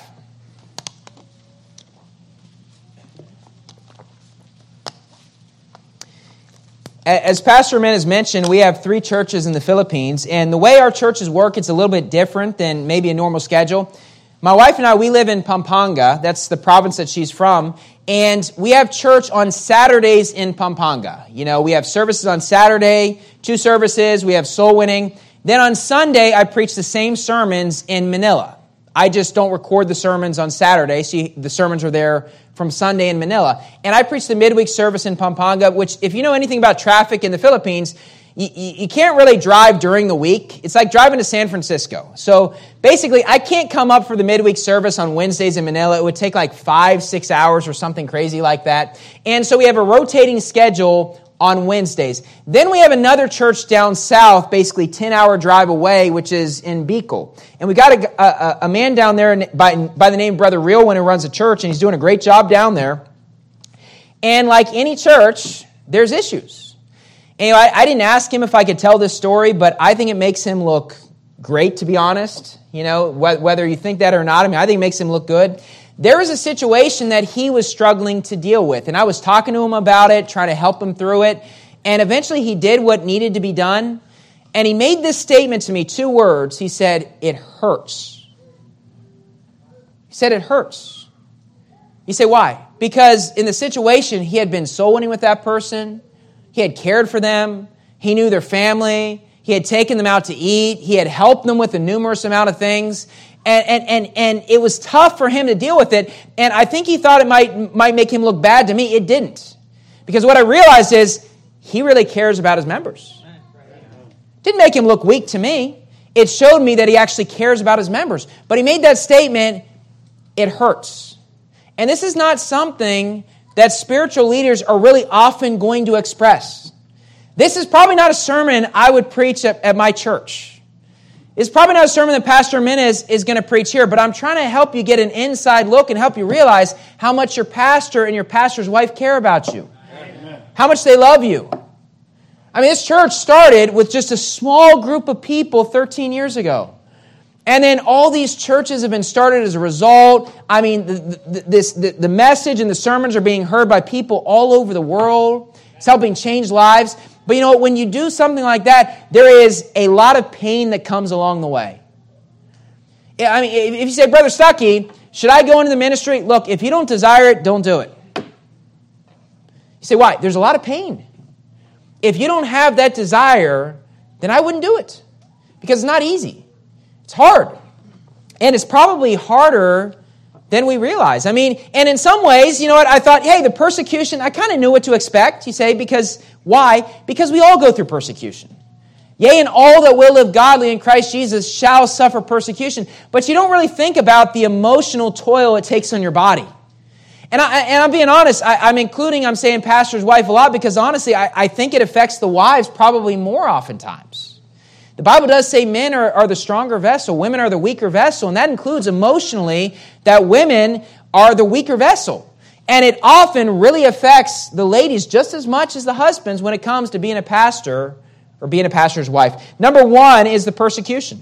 [SPEAKER 1] As Pastor Men has mentioned, we have three churches in the Philippines, and the way our churches work, it's a little bit different than maybe a normal schedule. My wife and I, we live in Pampanga. That's the province that she's from, and we have church on Saturdays in Pampanga. You know, we have services on Saturday, two services, we have soul winning. Then on Sunday, I preach the same sermons in Manila. I just don't record the sermons on Saturday. See, the sermons are there from Sunday in Manila. And I preach the midweek service in Pampanga, which, if you know anything about traffic in the Philippines, you, you can't really drive during the week. It's like driving to San Francisco. So basically, I can't come up for the midweek service on Wednesdays in Manila. It would take like five, six hours or something crazy like that. And so we have a rotating schedule on Wednesdays. Then we have another church down south, basically ten-hour drive away, which is in Bicol. And we got a, a, a man down there by, by the name of Brother Realwin who runs a church, and he's doing a great job down there. And like any church, there's issues. And, you know, I, I didn't ask him if I could tell this story, but I think it makes him look great, to be honest. You know, wh- whether you think that or not, I mean, I think it makes him look good. There was a situation that he was struggling to deal with, and I was talking to him about it, trying to help him through it, and eventually he did what needed to be done, and he made this statement to me, two words. He said, "It hurts." He said, "It hurts." You say, why? Because in the situation, he had been soul winning with that person, he had cared for them, He knew their family. He had taken them out to eat. He had helped them with a numerous amount of things. And, and, and, and it was tough for him to deal with it. And I think he thought it might, might make him look bad to me. It didn't. Because what I realized is he really cares about his members. Didn't make him look weak to me. It showed me that he actually cares about his members. But he made that statement, it hurts. And this is not something that spiritual leaders are really often going to express. This is probably not a sermon I would preach at, at my church. It's probably not a sermon that Pastor Minez is going to preach here, but I'm trying to help you get an inside look and help you realize how much your pastor and your pastor's wife care about you. Amen. How much they love you. I mean, this church started with just a small group of people thirteen years ago. And then all these churches have been started as a result. I mean, the, the, this, the, the message and the sermons are being heard by people all over the world. It's helping change lives. But you know what? When you do something like that, there is a lot of pain that comes along the way. I mean, if you say, Brother Stuckey, should I go into the ministry? Look, if you don't desire it, don't do it. You say, why? There's a lot of pain. If you don't have that desire, then I wouldn't do it. Because it's not easy. It's hard. And it's probably harder than we realize. I mean, and in some ways, you know what? I thought, hey, the persecution, I kind of knew what to expect, you say, because why? Because we all go through persecution. Yea, and all that will live godly in Christ Jesus shall suffer persecution. But you don't really think about the emotional toil it takes on your body. And, I, and I'm being honest, I, I'm including, I'm saying pastor's wife a lot because honestly, I, I think it affects the wives probably more oftentimes. The Bible does say men are, are the stronger vessel, women are the weaker vessel, and that includes emotionally that women are the weaker vessel. And it often really affects the ladies just as much as the husbands when it comes to being a pastor or being a pastor's wife. Number one is the persecution.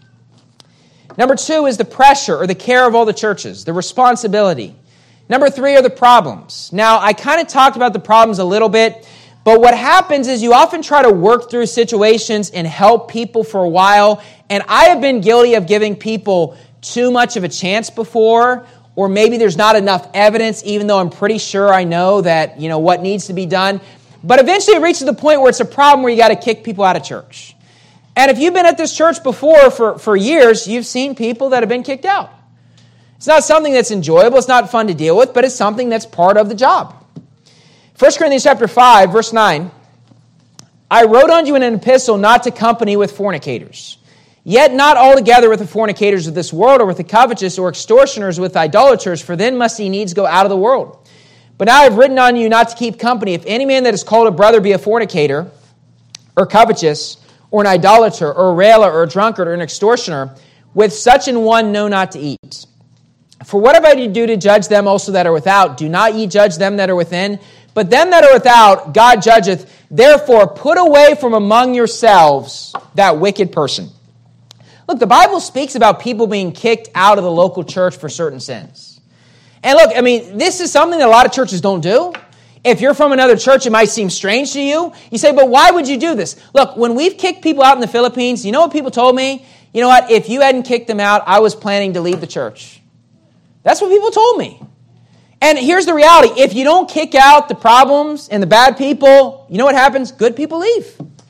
[SPEAKER 1] Number two is the pressure or the care of all the churches, the responsibility. Number three are the problems. Now, I kind of talked about the problems a little bit, but what happens is you often try to work through situations and help people for a while, and I have been guilty of giving people too much of a chance before, or maybe there's not enough evidence, even though I'm pretty sure I know that, you know, what needs to be done. But eventually it reaches the point where it's a problem where you got to kick people out of church. And if you've been at this church before for, for years, you've seen people that have been kicked out. It's not something that's enjoyable, it's not fun to deal with, but it's something that's part of the job. First Corinthians chapter five, verse nine, I wrote unto you in an epistle not to company with fornicators, yet not altogether with the fornicators of this world, or with the covetous, or extortioners, with idolaters, for then must ye needs go out of the world. But now I have written unto you not to keep company. If any man that is called a brother be a fornicator, or covetous, or an idolater, or a railer, or a drunkard, or an extortioner, with such an one know not to eat. For what have I to do to judge them also that are without? Do not ye judge them that are within? But them that are without, God judgeth. Therefore, put away from among yourselves that wicked person. Look, the Bible speaks about people being kicked out of the local church for certain sins. And look, I mean, this is something that a lot of churches don't do. If you're from another church, it might seem strange to you. You say, but why would you do this? Look, when we've kicked people out in the Philippines, you know what people told me? You know what? If you hadn't kicked them out, I was planning to leave the church. That's what people told me. And here's the reality. If you don't kick out the problems and the bad people, you know what happens? Good people leave.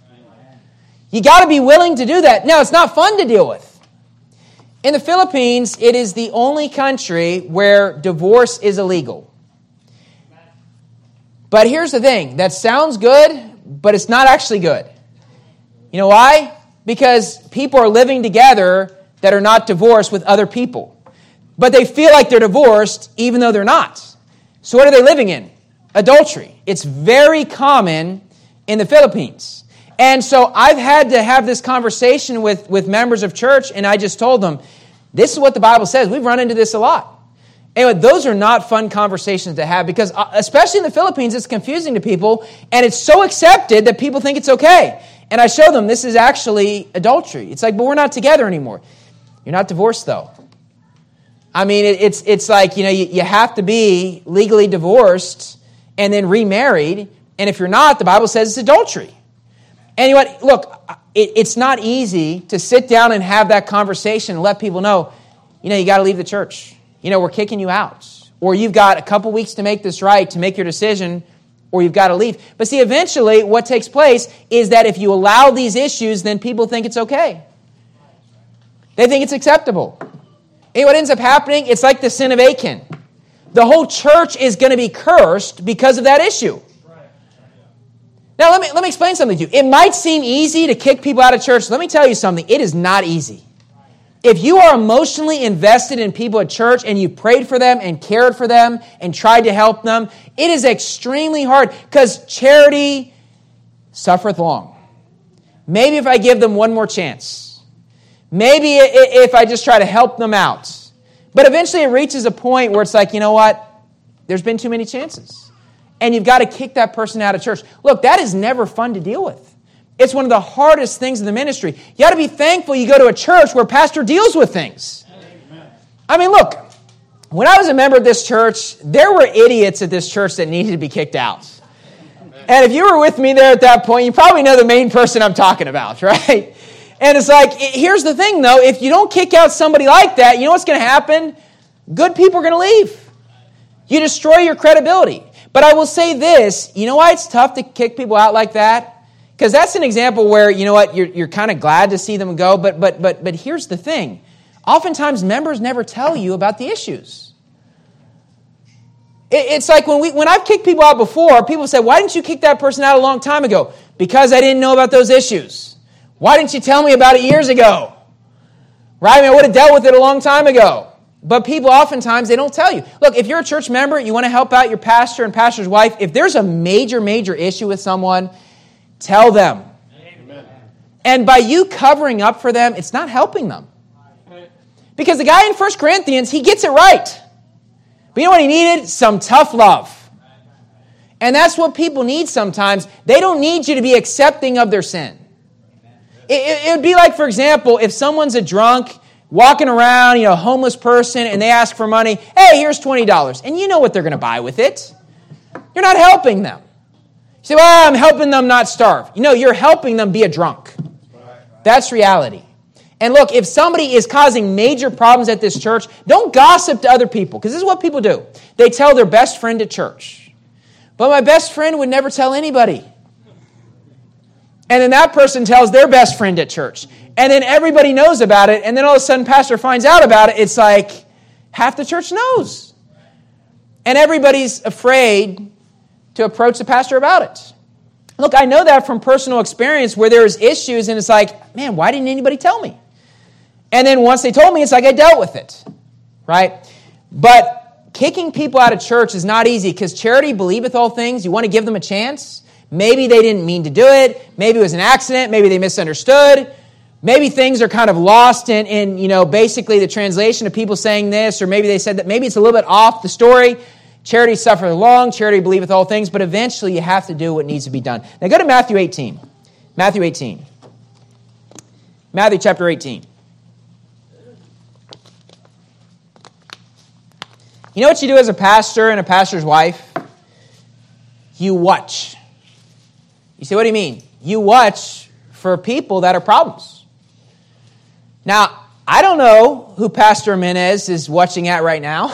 [SPEAKER 1] You got to be willing to do that. Now, it's not fun to deal with. In the Philippines, it is the only country where divorce is illegal. But here's the thing. That sounds good, but it's not actually good. You know why? Because people are living together that are not divorced with other people. But they feel like they're divorced even though they're not. So what are they living in? Adultery. It's very common in the Philippines. And so I've had to have this conversation with, with members of church, and I just told them, this is what the Bible says. We've run into this a lot. Anyway, those are not fun conversations to have because, especially in the Philippines, it's confusing to people, and it's so accepted that people think it's okay. And I show them this is actually adultery. It's like, but we're not together anymore. You're not divorced, though. I mean, it, it's it's like, you know, you, you have to be legally divorced and then remarried, and if you're not, the Bible says it's adultery. Anyway, look, it, it's not easy to sit down and have that conversation and let people know, you know, you got to leave the church. You know, we're kicking you out. Or you've got a couple weeks to make this right, to make your decision, or you've got to leave. But see, eventually what takes place is that if you allow these issues, then people think it's okay. They think it's acceptable. And what ends up happening, it's like the sin of Achan. The whole church is going to be cursed because of that issue. Now, let me, let me explain something to you. It might seem easy to kick people out of church. Let me tell you something. It is not easy. If you are emotionally invested in people at church and you prayed for them and cared for them and tried to help them, it is extremely hard because charity suffereth long. Maybe if I give them one more chance. Maybe if I just try to help them out. But eventually it reaches a point where it's like, you know what? There's been too many chances. And you've got to kick that person out of church. Look, that is never fun to deal with. It's one of the hardest things in the ministry. You got to be thankful you go to a church where pastor deals with things. Amen. I mean, look, when I was a member of this church, there were idiots at this church that needed to be kicked out. And if you were with me there at that point, you probably know the main person I'm talking about, right? And it's like, here's the thing, though. If you don't kick out somebody like that, you know what's going to happen? Good people are going to leave. You destroy your credibility. But I will say this, you know why it's tough to kick people out like that? Because that's an example where, you know what, you're, you're kind of glad to see them go, but, but, but, but here's the thing. Oftentimes, members never tell you about the issues. It, it's like when, we, when I've kicked people out before, people say, why didn't you kick that person out a long time ago? Because I didn't know about those issues. Why didn't you tell me about it years ago? Right? I mean, I would have dealt with it a long time ago. But people oftentimes, they don't tell you. Look, if you're a church member, you want to help out your pastor and pastor's wife, if there's a major, major issue with someone, tell them. Amen. And by you covering up for them, it's not helping them. Because the guy in First Corinthians, he gets it right. But you know what he needed? Some tough love. And that's what people need sometimes. They don't need you to be accepting of their sin. It, it, it would be like, for example, if someone's a drunk, walking around, you know, a homeless person, and they ask for money, hey, here's twenty dollars. And you know what they're going to buy with it. You're not helping them. You say, well, I'm helping them not starve. You know, you're helping them be a drunk. That's reality. And look, if somebody is causing major problems at this church, don't gossip to other people, because this is what people do. They tell their best friend at church. But my best friend would never tell anybody. And then that person tells their best friend at church. And then everybody knows about it. And then all of a sudden, pastor finds out about it. It's like half the church knows. And everybody's afraid to approach the pastor about it. Look, I know that from personal experience where there's issues and it's like, man, why didn't anybody tell me? And then once they told me, it's like I dealt with it, right? But kicking people out of church is not easy because charity believeth all things. You want to give them a chance. Maybe they didn't mean to do it. Maybe it was an accident. Maybe they misunderstood. Maybe things are kind of lost in, in, you know, basically the translation of people saying this, or maybe they said that maybe it's a little bit off the story. Charity suffereth long, charity believeth all things, but eventually you have to do what needs to be done. Now go to Matthew eighteen. Matthew eighteen. Matthew chapter eighteen. You know what you do as a pastor and a pastor's wife? You watch. You say, what do you mean? You watch for people that are problems. Now, I don't know who Pastor Menez is watching at right now.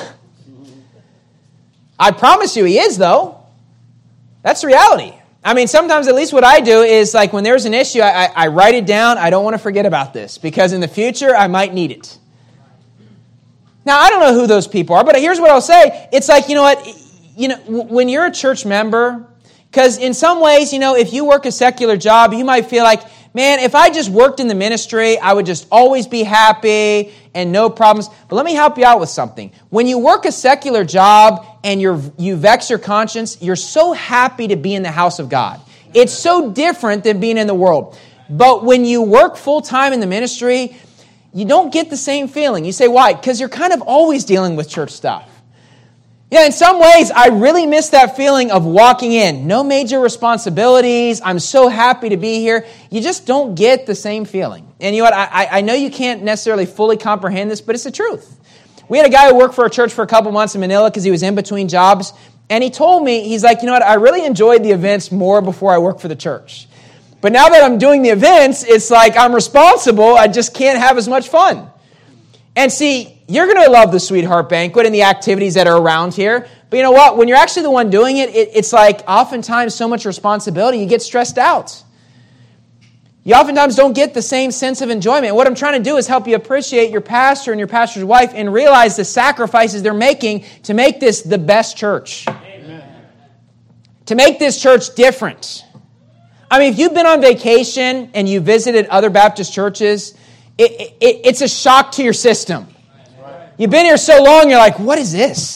[SPEAKER 1] I promise you he is, though. That's reality. I mean, sometimes at least what I do is like when there's an issue, I, I, I write it down. I don't want to forget about this because in the future I might need it. Now, I don't know who those people are, but here's what I'll say. It's like, you know what, you know, when you're a church member, because in some ways, you know, if you work a secular job, you might feel like, man, if I just worked in the ministry, I would just always be happy and no problems. But let me help you out with something. When you work a secular job and you're, you vex your conscience, you're so happy to be in the house of God. It's so different than being in the world. But when you work full-time in the ministry, you don't get the same feeling. You say, why? Because you're kind of always dealing with church stuff. Yeah, in some ways, I really miss that feeling of walking in. No major responsibilities. I'm so happy to be here. You just don't get the same feeling. And you know what? I, I know you can't necessarily fully comprehend this, but it's the truth. We had a guy who worked for a church for a couple months in Manila because he was in between jobs. And he told me, he's like, you know what? I really enjoyed the events more before I worked for the church. But now that I'm doing the events, it's like I'm responsible. I just can't have as much fun. And see, you're going to love the Sweetheart Banquet and the activities that are around here. But you know what? When you're actually the one doing it, it it's like oftentimes so much responsibility, you get stressed out. You oftentimes don't get the same sense of enjoyment. What I'm trying to do is help you appreciate your pastor and your pastor's wife and realize the sacrifices they're making to make this the best church. Amen. To make this church different. I mean, if you've been on vacation and you visited other Baptist churches, it, it, it's a shock to your system. Right. You've been here so long, you're like, what is this?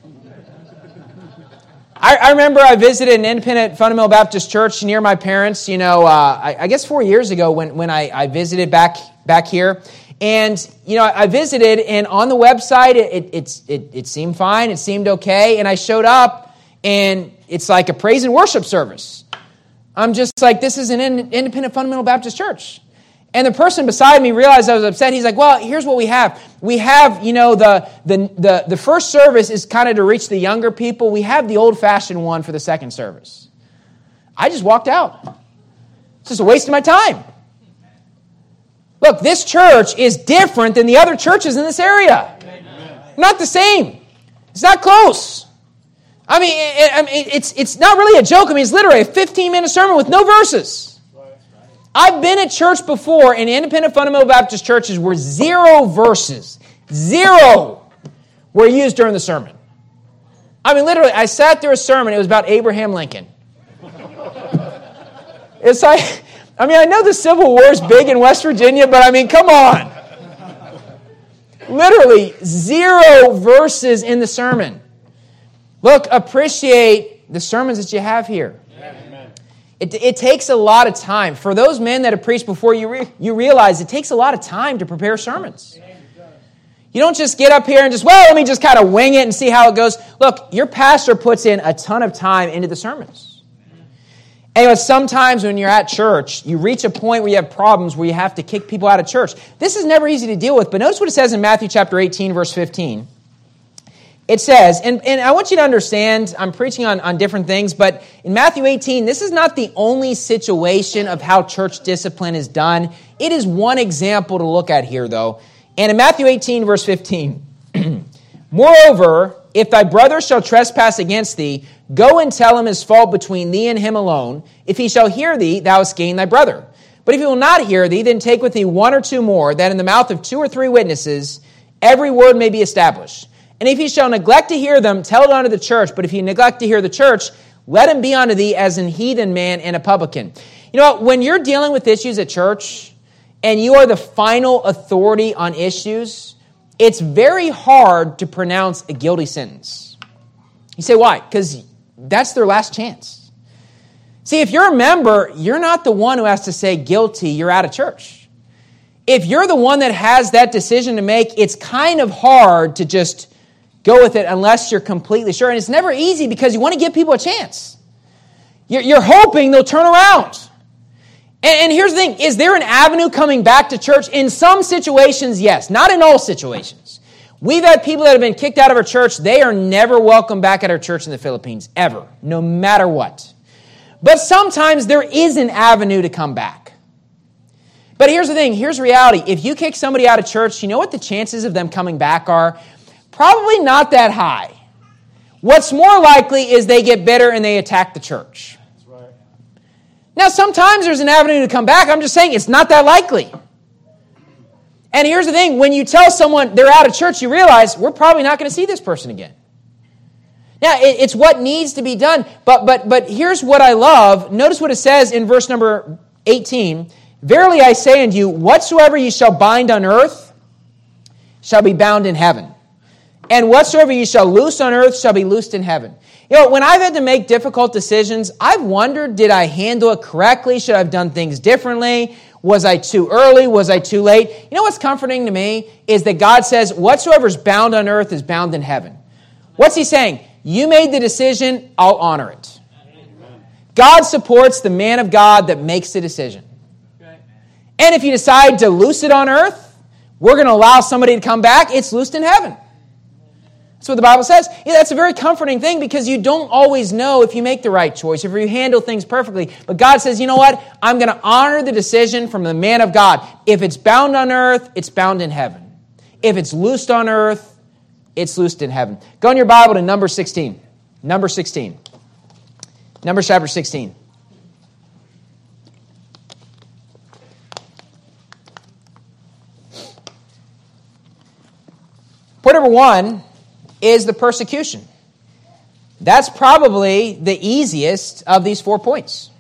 [SPEAKER 1] I, I remember I visited an independent fundamental Baptist church near my parents, you know, uh, I, I guess four years ago when, when I, I visited back back here. And, you know, I visited, and on the website, it, it, it's, it, it seemed fine, it seemed okay. And I showed up, and it's like a praise and worship service. I'm just like, this is an independent fundamental Baptist church. And the person beside me realized I was upset. He's like, well, here's what we have. We have, you know, the the the, the first service is kind of to reach the younger people. We have the old-fashioned one for the second service. I just walked out. It's just a waste of my time. Look, this church is different than the other churches in this area. Amen. Not the same. It's not close. I mean, it, I mean, it's it's not really a joke. I mean, it's literally a fifteen-minute sermon with no verses. I've been at church before in independent fundamental Baptist churches where zero verses, zero, were used during the sermon. I mean, literally, I sat through a sermon. It was about Abraham Lincoln. It's like, I mean, I know the Civil War is big in West Virginia, but I mean, come on. Literally, zero verses in the sermon. Look, appreciate the sermons that you have here. It, it takes a lot of time. For those men that have preached before, you re, you realize it takes a lot of time to prepare sermons. You don't just get up here and just, well, let me just kind of wing it and see how it goes. Look, your pastor puts in a ton of time into the sermons. Anyway, sometimes when you're at church, you reach a point where you have problems where you have to kick people out of church. This is never easy to deal with, but notice what it says in Matthew chapter eighteen, verse fifteen. It says, and, and I want you to understand, I'm preaching on, on different things, but in Matthew eighteen, this is not the only situation of how church discipline is done. It is one example to look at here, though. And in Matthew eighteen, verse fifteen, moreover, if thy brother shall trespass against thee, go and tell him his fault between thee and him alone. If he shall hear thee, thou hast gained thy brother. But if he will not hear thee, then take with thee one or two more, that in the mouth of two or three witnesses every word may be established. And if he shall neglect to hear them, tell it unto the church. But if he neglect to hear the church, let him be unto thee as an heathen man and a publican. You know what? When you're dealing with issues at church, and you are the final authority on issues, it's very hard to pronounce a guilty sentence. You say, why? Because that's their last chance. See, if you're a member, you're not the one who has to say guilty, you're out of church. If you're the one that has that decision to make, it's kind of hard to just go with it unless you're completely sure. And it's never easy because you want to give people a chance. You're, you're hoping they'll turn around. And, and here's the thing. Is there an avenue coming back to church? In some situations, yes. Not in all situations. We've had people that have been kicked out of our church. They are never welcome back at our church in the Philippines, ever, no matter what. But sometimes there is an avenue to come back. But here's the thing. Here's reality. If you kick somebody out of church, you know what the chances of them coming back are? Probably not that high. What's more likely is they get bitter and they attack the church. That's right. Now, sometimes there's an avenue to come back. I'm just saying it's not that likely. And here's the thing. When you tell someone they're out of church, you realize we're probably not going to see this person again. Now, it's what needs to be done. But, but, but here's what I love. Notice what it says in verse number eighteen. Verily I say unto you, whatsoever ye shall bind on earth shall be bound in heaven. And whatsoever ye shall loose on earth shall be loosed in heaven. You know, when I've had to make difficult decisions, I've wondered, did I handle it correctly? Should I have done things differently? Was I too early? Was I too late? You know what's comforting to me is that God says, whatsoever is bound on earth is bound in heaven. What's he saying? You made the decision, I'll honor it. God supports the man of God that makes the decision. And if you decide to loose it on earth, we're going to allow somebody to come back, it's loosed in heaven. That's what the Bible says. Yeah, that's a very comforting thing because you don't always know if you make the right choice, if you handle things perfectly. But God says, you know what? I'm going to honor the decision from the man of God. If it's bound on earth, it's bound in heaven. If it's loosed on earth, it's loosed in heaven. Go in your Bible to Numbers sixteen. Numbers sixteen. Numbers chapter sixteen. Point number one is the persecution. That's probably the easiest of these four points.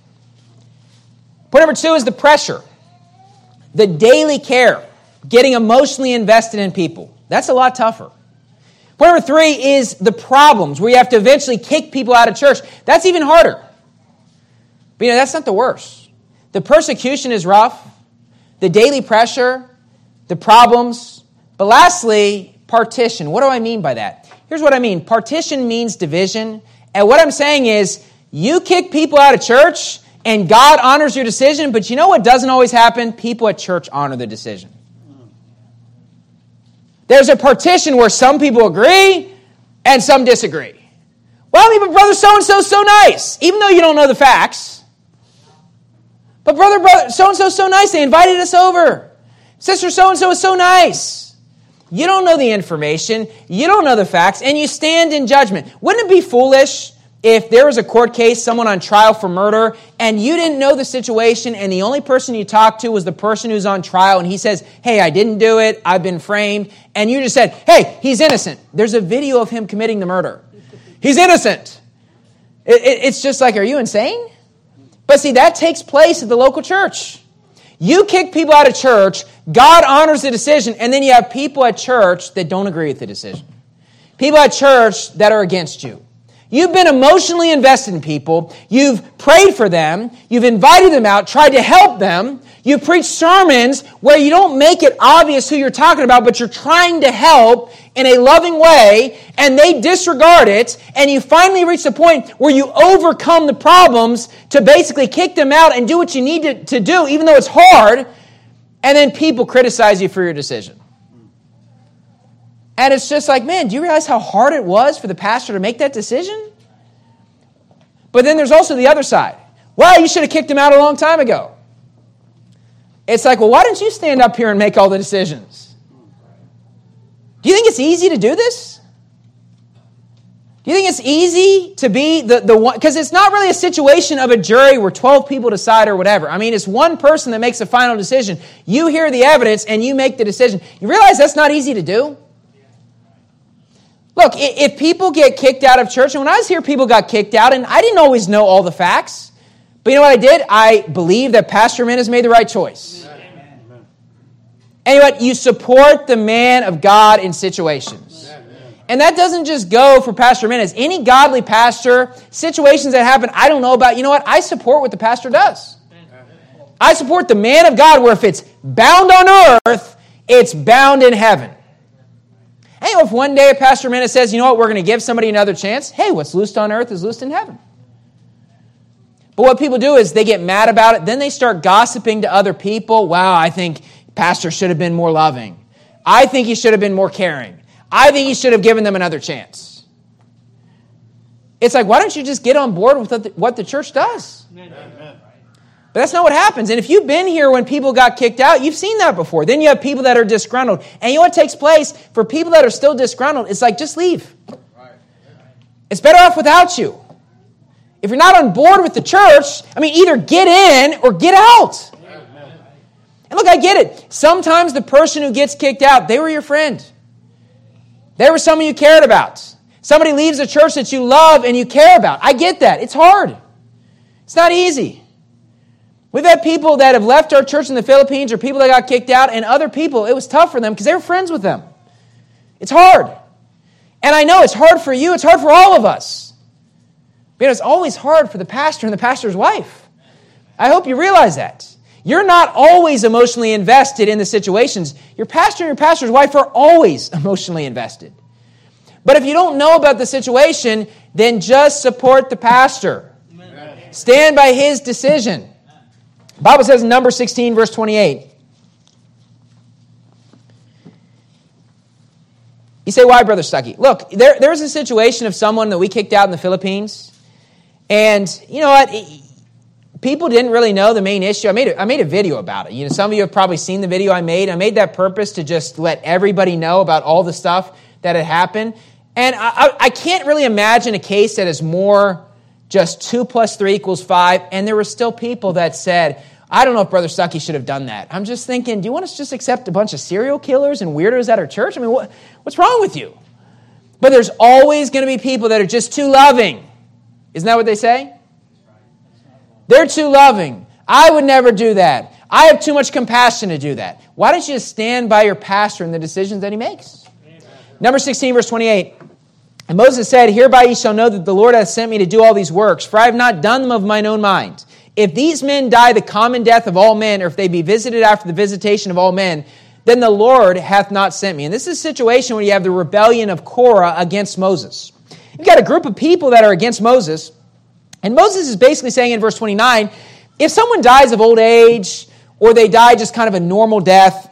[SPEAKER 1] Point number two is the pressure. The daily care. Getting emotionally invested in people. That's a lot tougher. Point number three is the problems, where you have to eventually kick people out of church. That's even harder. But you know, that's not the worst. The persecution is rough. The daily pressure. The problems. But lastly, partition. What do I mean by that? Here's what I mean. Partition means division. And what I'm saying is, you kick people out of church, and God honors your decision, but you know what doesn't always happen? People at church honor the decision. There's a partition where some people agree, and some disagree. Well, I mean, but brother so-and-so is so nice, even though you don't know the facts. But brother, brother so-and-so is so nice, they invited us over. Sister so-and-so is so nice. You don't know the information, you don't know the facts, and you stand in judgment. Wouldn't it be foolish if there was a court case, someone on trial for murder, and you didn't know the situation, and the only person you talked to was the person who's on trial, and he says, hey, I didn't do it, I've been framed, and you just said, hey, he's innocent. There's a video of him committing the murder. He's innocent. It, it, it's just like, are you insane? But see, that takes place at the local church. You kick people out of church, God honors the decision, and then you have people at church that don't agree with the decision. People at church that are against you. You've been emotionally invested in people. You've prayed for them. You've invited them out, tried to help them. You've preached sermons where you don't make it obvious who you're talking about, but you're trying to help in a loving way, and they disregard it, and you finally reach the point where you overcome the problems to basically kick them out and do what you need to, to do, even though it's hard, and then people criticize you for your decision. And it's just like, man, do you realize how hard it was for the pastor to make that decision? But then there's also the other side. Well, you should have kicked him out a long time ago. It's like, well, why didn't you stand up here and make all the decisions? Do you think it's easy to do this? Do you think it's easy to be the, the one? Because it's not really a situation of a jury where twelve people decide or whatever. I mean, it's one person that makes the final decision. You hear the evidence and you make the decision. You realize that's not easy to do? Look, if people get kicked out of church, and when I was here, people got kicked out, and I didn't always know all the facts. But you know what I did? I believe that Pastor Min has made the right choice. Amen. And you know what? You support the man of God in situations. Amen. And that doesn't just go for Pastor Min. As any godly pastor, situations that happen I don't know about, you know what? I support what the pastor does. Amen. I support the man of God where if it's bound on earth, it's bound in heaven. Hey, if one day a Pastor Minna says, you know what, we're going to give somebody another chance, hey, what's loosed on earth is loosed in heaven. But what people do is they get mad about it, then they start gossiping to other people. Wow, I think Pastor should have been more loving. I think he should have been more caring. I think he should have given them another chance. It's like, why don't you just get on board with what the church does? Amen. But that's not what happens. And if you've been here when people got kicked out, you've seen that before. Then you have people that are disgruntled. And you know what takes place? For people that are still disgruntled, it's like, just leave. It's better off without you. If you're not on board with the church, I mean, either get in or get out. And look, I get it. Sometimes the person who gets kicked out, they were your friend. They were someone you cared about. Somebody leaves a church that you love and you care about. I get that. It's hard. It's not easy. We've had people that have left our church in the Philippines or people that got kicked out, and other people, it was tough for them because they were friends with them. It's hard. And I know it's hard for you. It's hard for all of us. But it's always hard for the pastor and the pastor's wife. I hope you realize that. You're not always emotionally invested in the situations. Your pastor and your pastor's wife are always emotionally invested. But if you don't know about the situation, then just support the pastor. Amen. Stand by his decision. The Bible says in Numbers sixteen, verse twenty-eight. You say, why, Brother Stuckey? Look, there, there's a situation of someone that we kicked out in the Philippines. And you know what? People didn't really know the main issue. I made a, I made a video about it. You know, some of you have probably seen the video I made. I made that purpose to just let everybody know about all the stuff that had happened. And I, I can't really imagine a case that is more just two plus three equals five. And there were still people that said, I don't know if Brother Stuckey should have done that. I'm just thinking, do you want us to just accept a bunch of serial killers and weirdos at our church? I mean, what, what's wrong with you? But there's always going to be people that are just too loving. Isn't that what they say? They're too loving. I would never do that. I have too much compassion to do that. Why don't you just stand by your pastor and the decisions that he makes? Amen. Number sixteen, verse twenty-eight. And Moses said, hereby ye shall know that the Lord hath sent me to do all these works, for I have not done them of mine own mind. If these men die the common death of all men, or if they be visited after the visitation of all men, then the Lord hath not sent me. And this is a situation where you have the rebellion of Korah against Moses. You've got a group of people that are against Moses, and Moses is basically saying in verse twenty-nine, if someone dies of old age, or they die just kind of a normal death,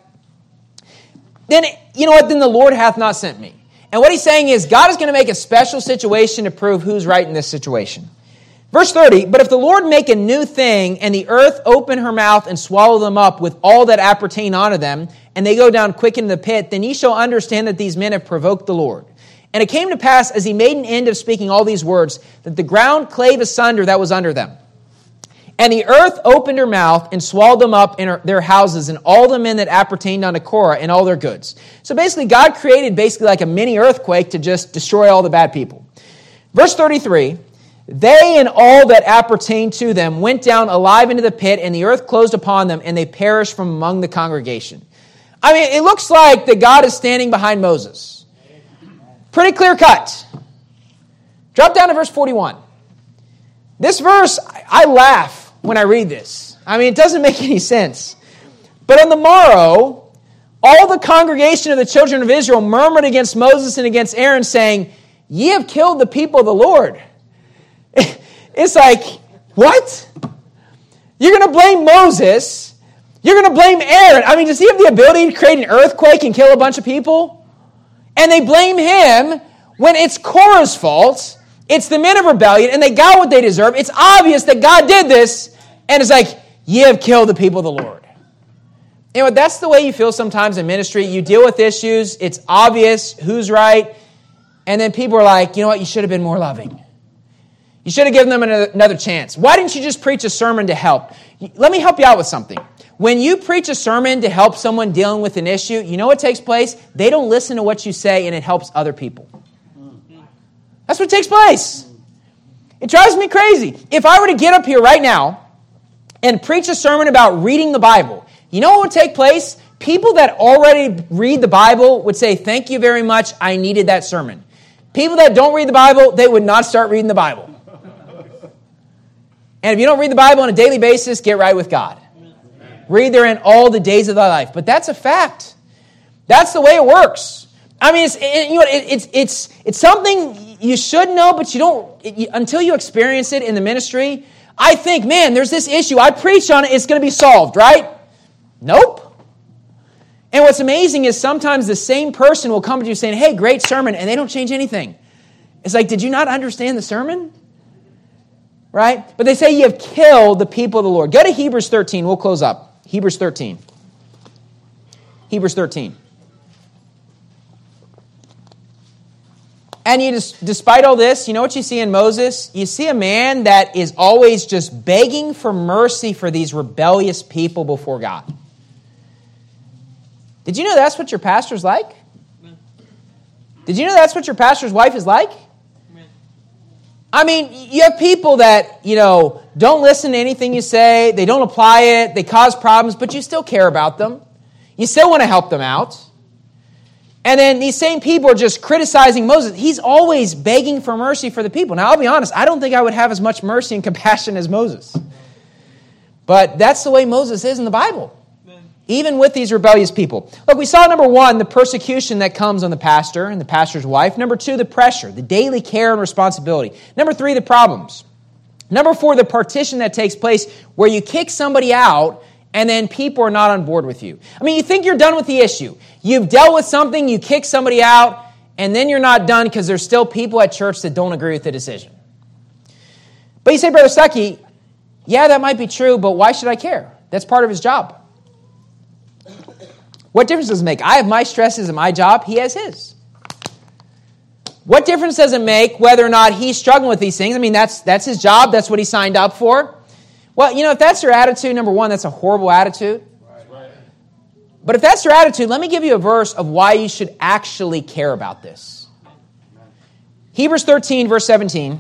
[SPEAKER 1] then, you know what, then the Lord hath not sent me. And what he's saying is God is going to make a special situation to prove who's right in this situation. Verse thirty, but if the Lord make a new thing, and the earth open her mouth and swallow them up with all that appertain unto them, and they go down quick into the pit, then ye shall understand that these men have provoked the Lord. And it came to pass, as he made an end of speaking all these words, that the ground clave asunder that was under them. And the earth opened her mouth and swallowed them up in her, their houses and all the men that appertained unto Korah and all their goods. So basically, God created basically like a mini earthquake to just destroy all the bad people. Verse thirty-three, they and all that appertained to them went down alive into the pit, and the earth closed upon them, and they perished from among the congregation. I mean, it looks like that God is standing behind Moses. Pretty clear cut. Drop down to verse forty-one. This verse, I laugh when I read this. I mean, it doesn't make any sense. But on the morrow, all the congregation of the children of Israel murmured against Moses and against Aaron, saying, ye have killed the people of the Lord. It's like, what? You're going to blame Moses? You're going to blame Aaron? I mean, does he have the ability to create an earthquake and kill a bunch of people? And they blame him when it's Korah's fault. It's the men of rebellion, and they got what they deserve. It's obvious that God did this, and it's like, ye have killed the people of the Lord. You know, that's the way you feel sometimes in ministry. You deal with issues, it's obvious who's right, and then people are like, you know what, you should have been more loving. You should have given them another chance. Why didn't you just preach a sermon to help? Let me help you out with something. When you preach a sermon to help someone dealing with an issue, you know what takes place? They don't listen to what you say, and it helps other people. That's what takes place. It drives me crazy. If I were to get up here right now and preach a sermon about reading the Bible, you know what would take place? People that already read the Bible would say, thank you very much, I needed that sermon. People that don't read the Bible, they would not start reading the Bible. And if you don't read the Bible on a daily basis, get right with God. Read therein all the days of thy life. But that's a fact. That's the way it works. I mean, it's it, you know, it, it's it's it's something you should know, but you don't it, you, until you experience it in the ministry. I think, man, there's this issue. I preach on it; it's going to be solved, right? Nope. And what's amazing is sometimes the same person will come to you saying, "Hey, great sermon," and they don't change anything. It's like, did you not understand the sermon? Right? But they say you have killed the people of the Lord. Go to Hebrews thirteen. We'll close up. Hebrews thirteen. Hebrews thirteen. And you just, despite all this, you know what you see in Moses? You see a man that is always just begging for mercy for these rebellious people before God. Did you know that's what your pastor's like? Did you know that's what your pastor's wife is like? I mean, you have people that, you know, don't listen to anything you say. They don't apply it. They cause problems, but you still care about them. You still want to help them out. And then these same people are just criticizing Moses. He's always begging for mercy for the people. Now, I'll be honest, I don't think I would have as much mercy and compassion as Moses. But that's the way Moses is in the Bible, even with these rebellious people. Look, we saw, number one, the persecution that comes on the pastor and the pastor's wife. Number two, the pressure, the daily care and responsibility. Number three, the problems. Number four, the partition that takes place where you kick somebody out and then people are not on board with you. I mean, you think you're done with the issue. You've dealt with something, you kick somebody out, and then you're not done because there's still people at church that don't agree with the decision. But you say, Brother Stuckey, yeah, that might be true, but why should I care? That's part of his job. What difference does it make? I have my stresses and my job. He has his. What difference does it make whether or not he's struggling with these things? I mean, that's that's his job. That's what he signed up for. Well, you know, if that's your attitude, number one, that's a horrible attitude. But if that's your attitude, let me give you a verse of why you should actually care about this. Hebrews thirteen, verse seventeen.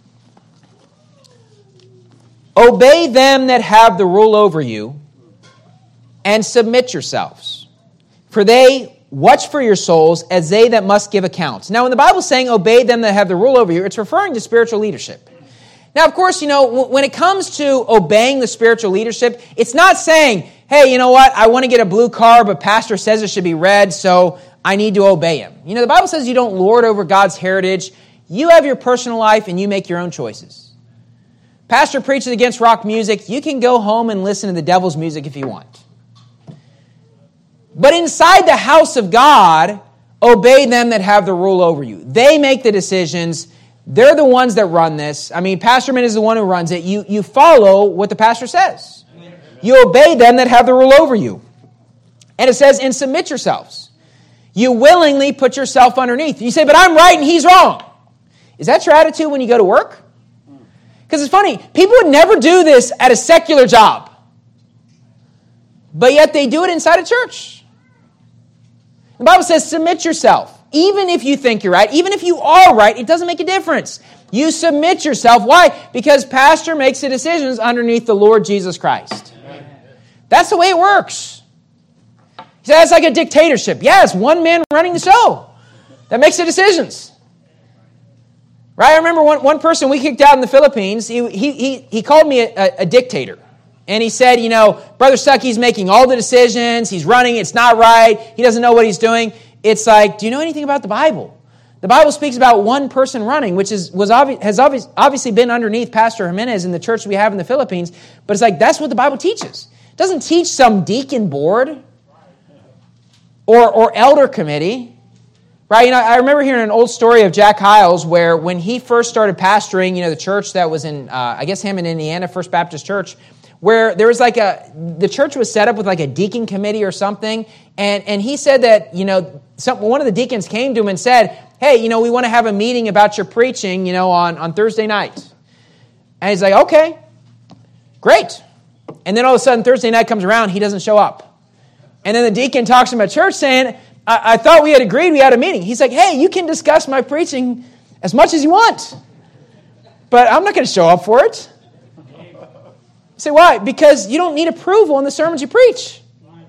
[SPEAKER 1] Obey them that have the rule over you, and submit yourselves. For they watch for your souls as they that must give accounts. Now, when the Bible's saying obey them that have the rule over you, it's referring to spiritual leadership. Now, of course, you know, when it comes to obeying the spiritual leadership, it's not saying, hey, you know what, I want to get a blue car, but pastor says it should be red, so I need to obey him. You know, the Bible says you don't lord over God's heritage. You have your personal life and you make your own choices. Pastor preaches against rock music. You can go home and listen to the devil's music if you want. But inside the house of God, obey them that have the rule over you. They make the decisions. They're the ones that run this. I mean, Pastor Min is the one who runs it. You, you follow what the pastor says. You obey them that have the rule over you. And it says, and submit yourselves. You willingly put yourself underneath. You say, but I'm right and he's wrong. Is that your attitude when you go to work? Because it's funny, people would never do this at a secular job. But yet they do it inside a church. The Bible says, submit yourself. Even if you think you're right, even if you are right, it doesn't make a difference. You submit yourself. Why? Because pastor makes the decisions underneath the Lord Jesus Christ. Amen. That's the way it works. You say, that's like a dictatorship. Yes, one man running the show that makes the decisions. Right? I remember one, one person we kicked out in the Philippines, he, he, he, he called me a, a, a dictator. And he said, you know, Brother Stuckey's making all the decisions. He's running. It's not right. He doesn't know what he's doing. It's like, do you know anything about the Bible? The Bible speaks about one person running, which is was obvi- has obvi- obviously been underneath Pastor Jimenez in the church we have in the Philippines. But it's like, that's what the Bible teaches. It doesn't teach some deacon board or, or elder committee. Right? You know, I remember hearing an old story of Jack Hiles where when he first started pastoring, you know, the church that was in, uh, I guess, Hammond, Indiana, First Baptist Church, where there was like a, the church was set up with like a deacon committee or something. And, and he said that, you know, some, one of the deacons came to him and said, hey, you know, we want to have a meeting about your preaching, you know, on, on Thursday night. And he's like, okay, great. And then all of a sudden Thursday night comes around, he doesn't show up. And then the deacon talks to him at church saying, I, I thought we had agreed we had a meeting. He's like, hey, you can discuss my preaching as much as you want, but I'm not going to show up for it. You say, why? Because you don't need approval in the sermons you preach.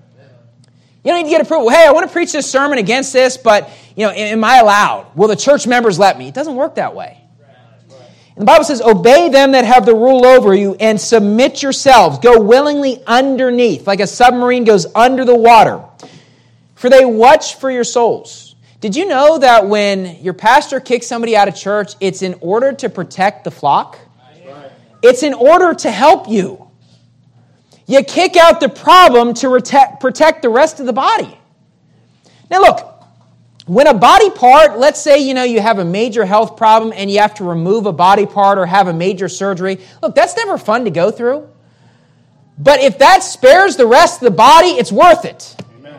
[SPEAKER 1] You don't need to get approval. Hey, I want to preach this sermon against this, but, you know, am I allowed? Will the church members let me? It doesn't work that way. And the Bible says, obey them that have the rule over you and submit yourselves. Go willingly underneath, like a submarine goes under the water. For they watch for your souls. Did you know that when your pastor kicks somebody out of church, it's in order to protect the flock? It's in order to help you. You kick out the problem to protect, protect the rest of the body. Now look, when a body part, let's say, you know, you have a major health problem and you have to remove a body part or have a major surgery. Look, that's never fun to go through. But if that spares the rest of the body, it's worth it. Amen.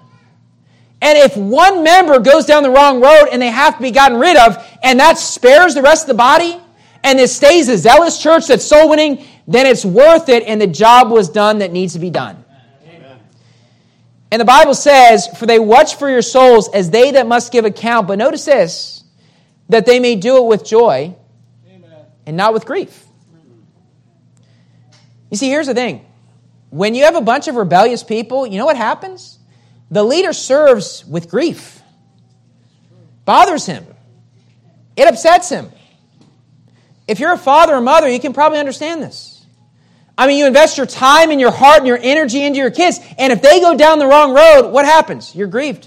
[SPEAKER 1] And if one member goes down the wrong road and they have to be gotten rid of, and that spares the rest of the body, and it stays a zealous church that's soul winning, then it's worth it and the job was done that needs to be done. Amen. And the Bible says, for they watch for your souls as they that must give account. But notice this, that they may do it with joy. Amen. And not with grief. You see, here's the thing. When you have a bunch of rebellious people, you know what happens? The leader serves with grief. Bothers him. It upsets him. If you're a father or mother, you can probably understand this. I mean, you invest your time and your heart and your energy into your kids, and if they go down the wrong road, what happens? You're grieved.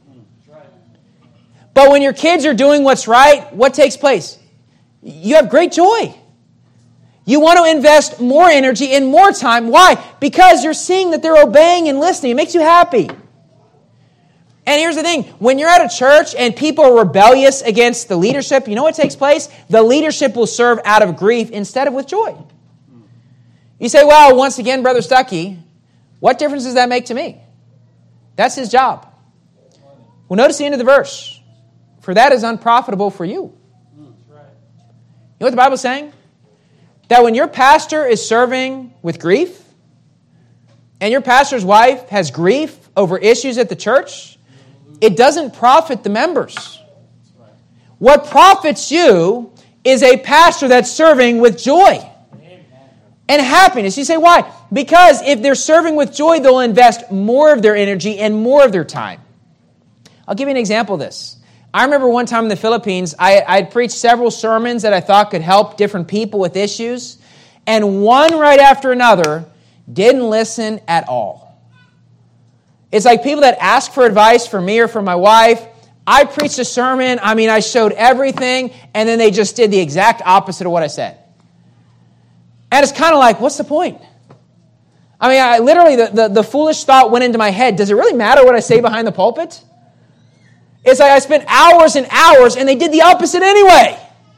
[SPEAKER 1] But when your kids are doing what's right, what takes place? You have great joy. You want to invest more energy and more time. Why? Because you're seeing that they're obeying and listening. It makes you happy. And here's the thing. When you're at a church and people are rebellious against the leadership, you know what takes place? The leadership will serve out of grief instead of with joy. You say, well, once again, Brother Stuckey, what difference does that make to me? That's his job. Well, notice the end of the verse. for that is unprofitable for you. You know what the Bible's saying? That when your pastor is serving with grief, and your pastor's wife has grief over issues at the church, it doesn't profit the members. What profits you is a pastor that's serving with joy and happiness. You say, why? Because if they're serving with joy, they'll invest more of their energy and more of their time. I'll give you an example of this. I remember one time in the Philippines, I I'd preached several sermons that I thought could help different people with issues, and one right after another didn't listen at all. It's like people that ask for advice from me or from my wife. I preached a sermon, I mean, I showed everything, and then they just did the exact opposite of what I said. And it's kind of like, what's the point? I mean, I literally, the, the, the foolish thought went into my head, does it really matter what I say behind the pulpit? It's like I spent hours and hours, and they did the opposite anyway.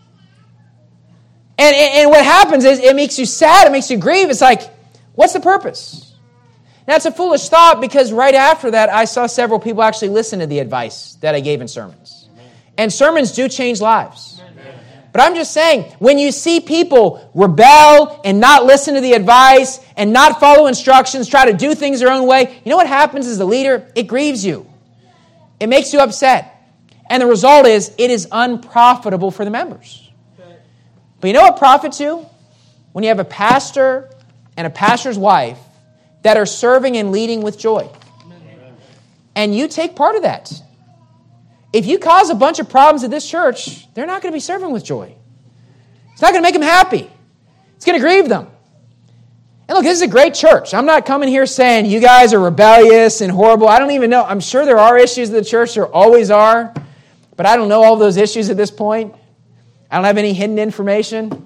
[SPEAKER 1] And, and, and what happens is, it makes you sad, it makes you grieve. It's like, what's the purpose? Now, it's a foolish thought because right after that, I saw several people actually listen to the advice that I gave in sermons. And sermons do change lives. But I'm just saying, when you see people rebel and not listen to the advice and not follow instructions, try to do things their own way, you know what happens as a leader? It grieves you. It makes you upset. And the result is, it is unprofitable for the members. But you know what profits you? When you have a pastor and a pastor's wife that are serving and leading with joy. And you take part of that. If you cause a bunch of problems at this church, they're not going to be serving with joy. It's not going to make them happy. It's going to grieve them. And look, this is a great church. I'm not coming here saying you guys are rebellious and horrible. I don't even know. I'm sure there are issues in the church. There always are. But I don't know all those issues at this point. I don't have any hidden information.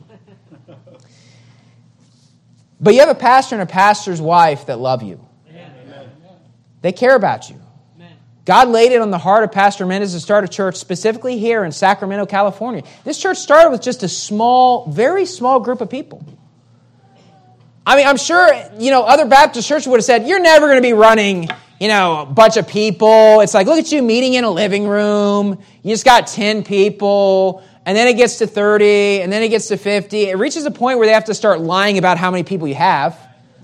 [SPEAKER 1] But you have a pastor and a pastor's wife that love you. Amen. They care about you. Amen. God laid it on the heart of Pastor Mendez to start a church specifically here in Sacramento, California. This church started with just a small, very small group of people. I mean, I'm sure, you know, other Baptist churches would have said, you're never going to be running, you know, a bunch of people. It's like, look at you meeting in a living room. You just got ten people. And then it gets to thirty, and then it gets to fifty. It reaches a point where they have to start lying about how many people you have.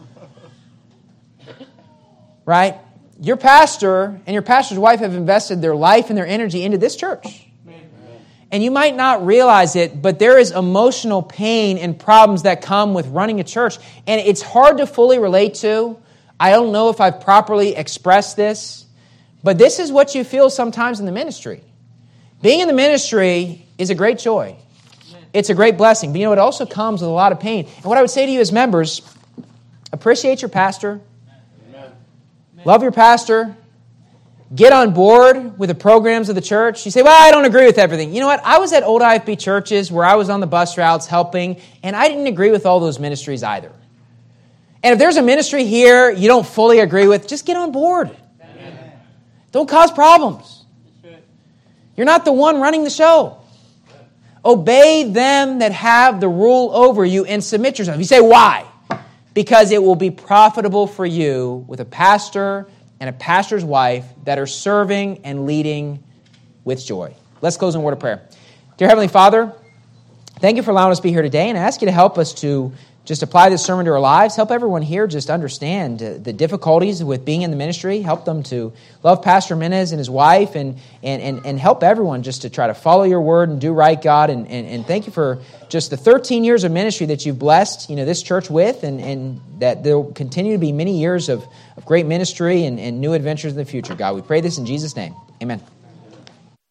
[SPEAKER 1] Right? Your pastor and your pastor's wife have invested their life and their energy into this church. And you might not realize it, but there is emotional pain and problems that come with running a church. And it's hard to fully relate to. I don't know if I've properly expressed this, but this is what you feel sometimes in the ministry. Being in the ministry is a great joy. It's a great blessing. But you know, it also comes with a lot of pain. And what I would say to you as members, appreciate your pastor. Amen. Love your pastor. Get on board with the programs of the church. You say, well, I don't agree with everything. You know what? I was at old I F B churches where I was on the bus routes helping, and I didn't agree with all those ministries either. And if there's a ministry here you don't fully agree with, just get on board. Amen. Don't cause problems. You're not the one running the show. Obey them that have the rule over you and submit yourself. You say, why? Because it will be profitable for you with a pastor and a pastor's wife that are serving and leading with joy. Let's close in a word of prayer. Dear Heavenly Father, thank you for allowing us to be here today, and I ask you to help us to just apply this sermon to our lives. Help everyone here just understand the difficulties with being in the ministry. Help them to love Pastor Mendez and his wife, and and and, and help everyone just to try to follow your word and do right, God. And, and, and thank you for just the thirteen years of ministry that you've blessed, you know, this church with, and, and that there will continue to be many years of, of great ministry and, and new adventures in the future, God. We pray this in Jesus' name. Amen.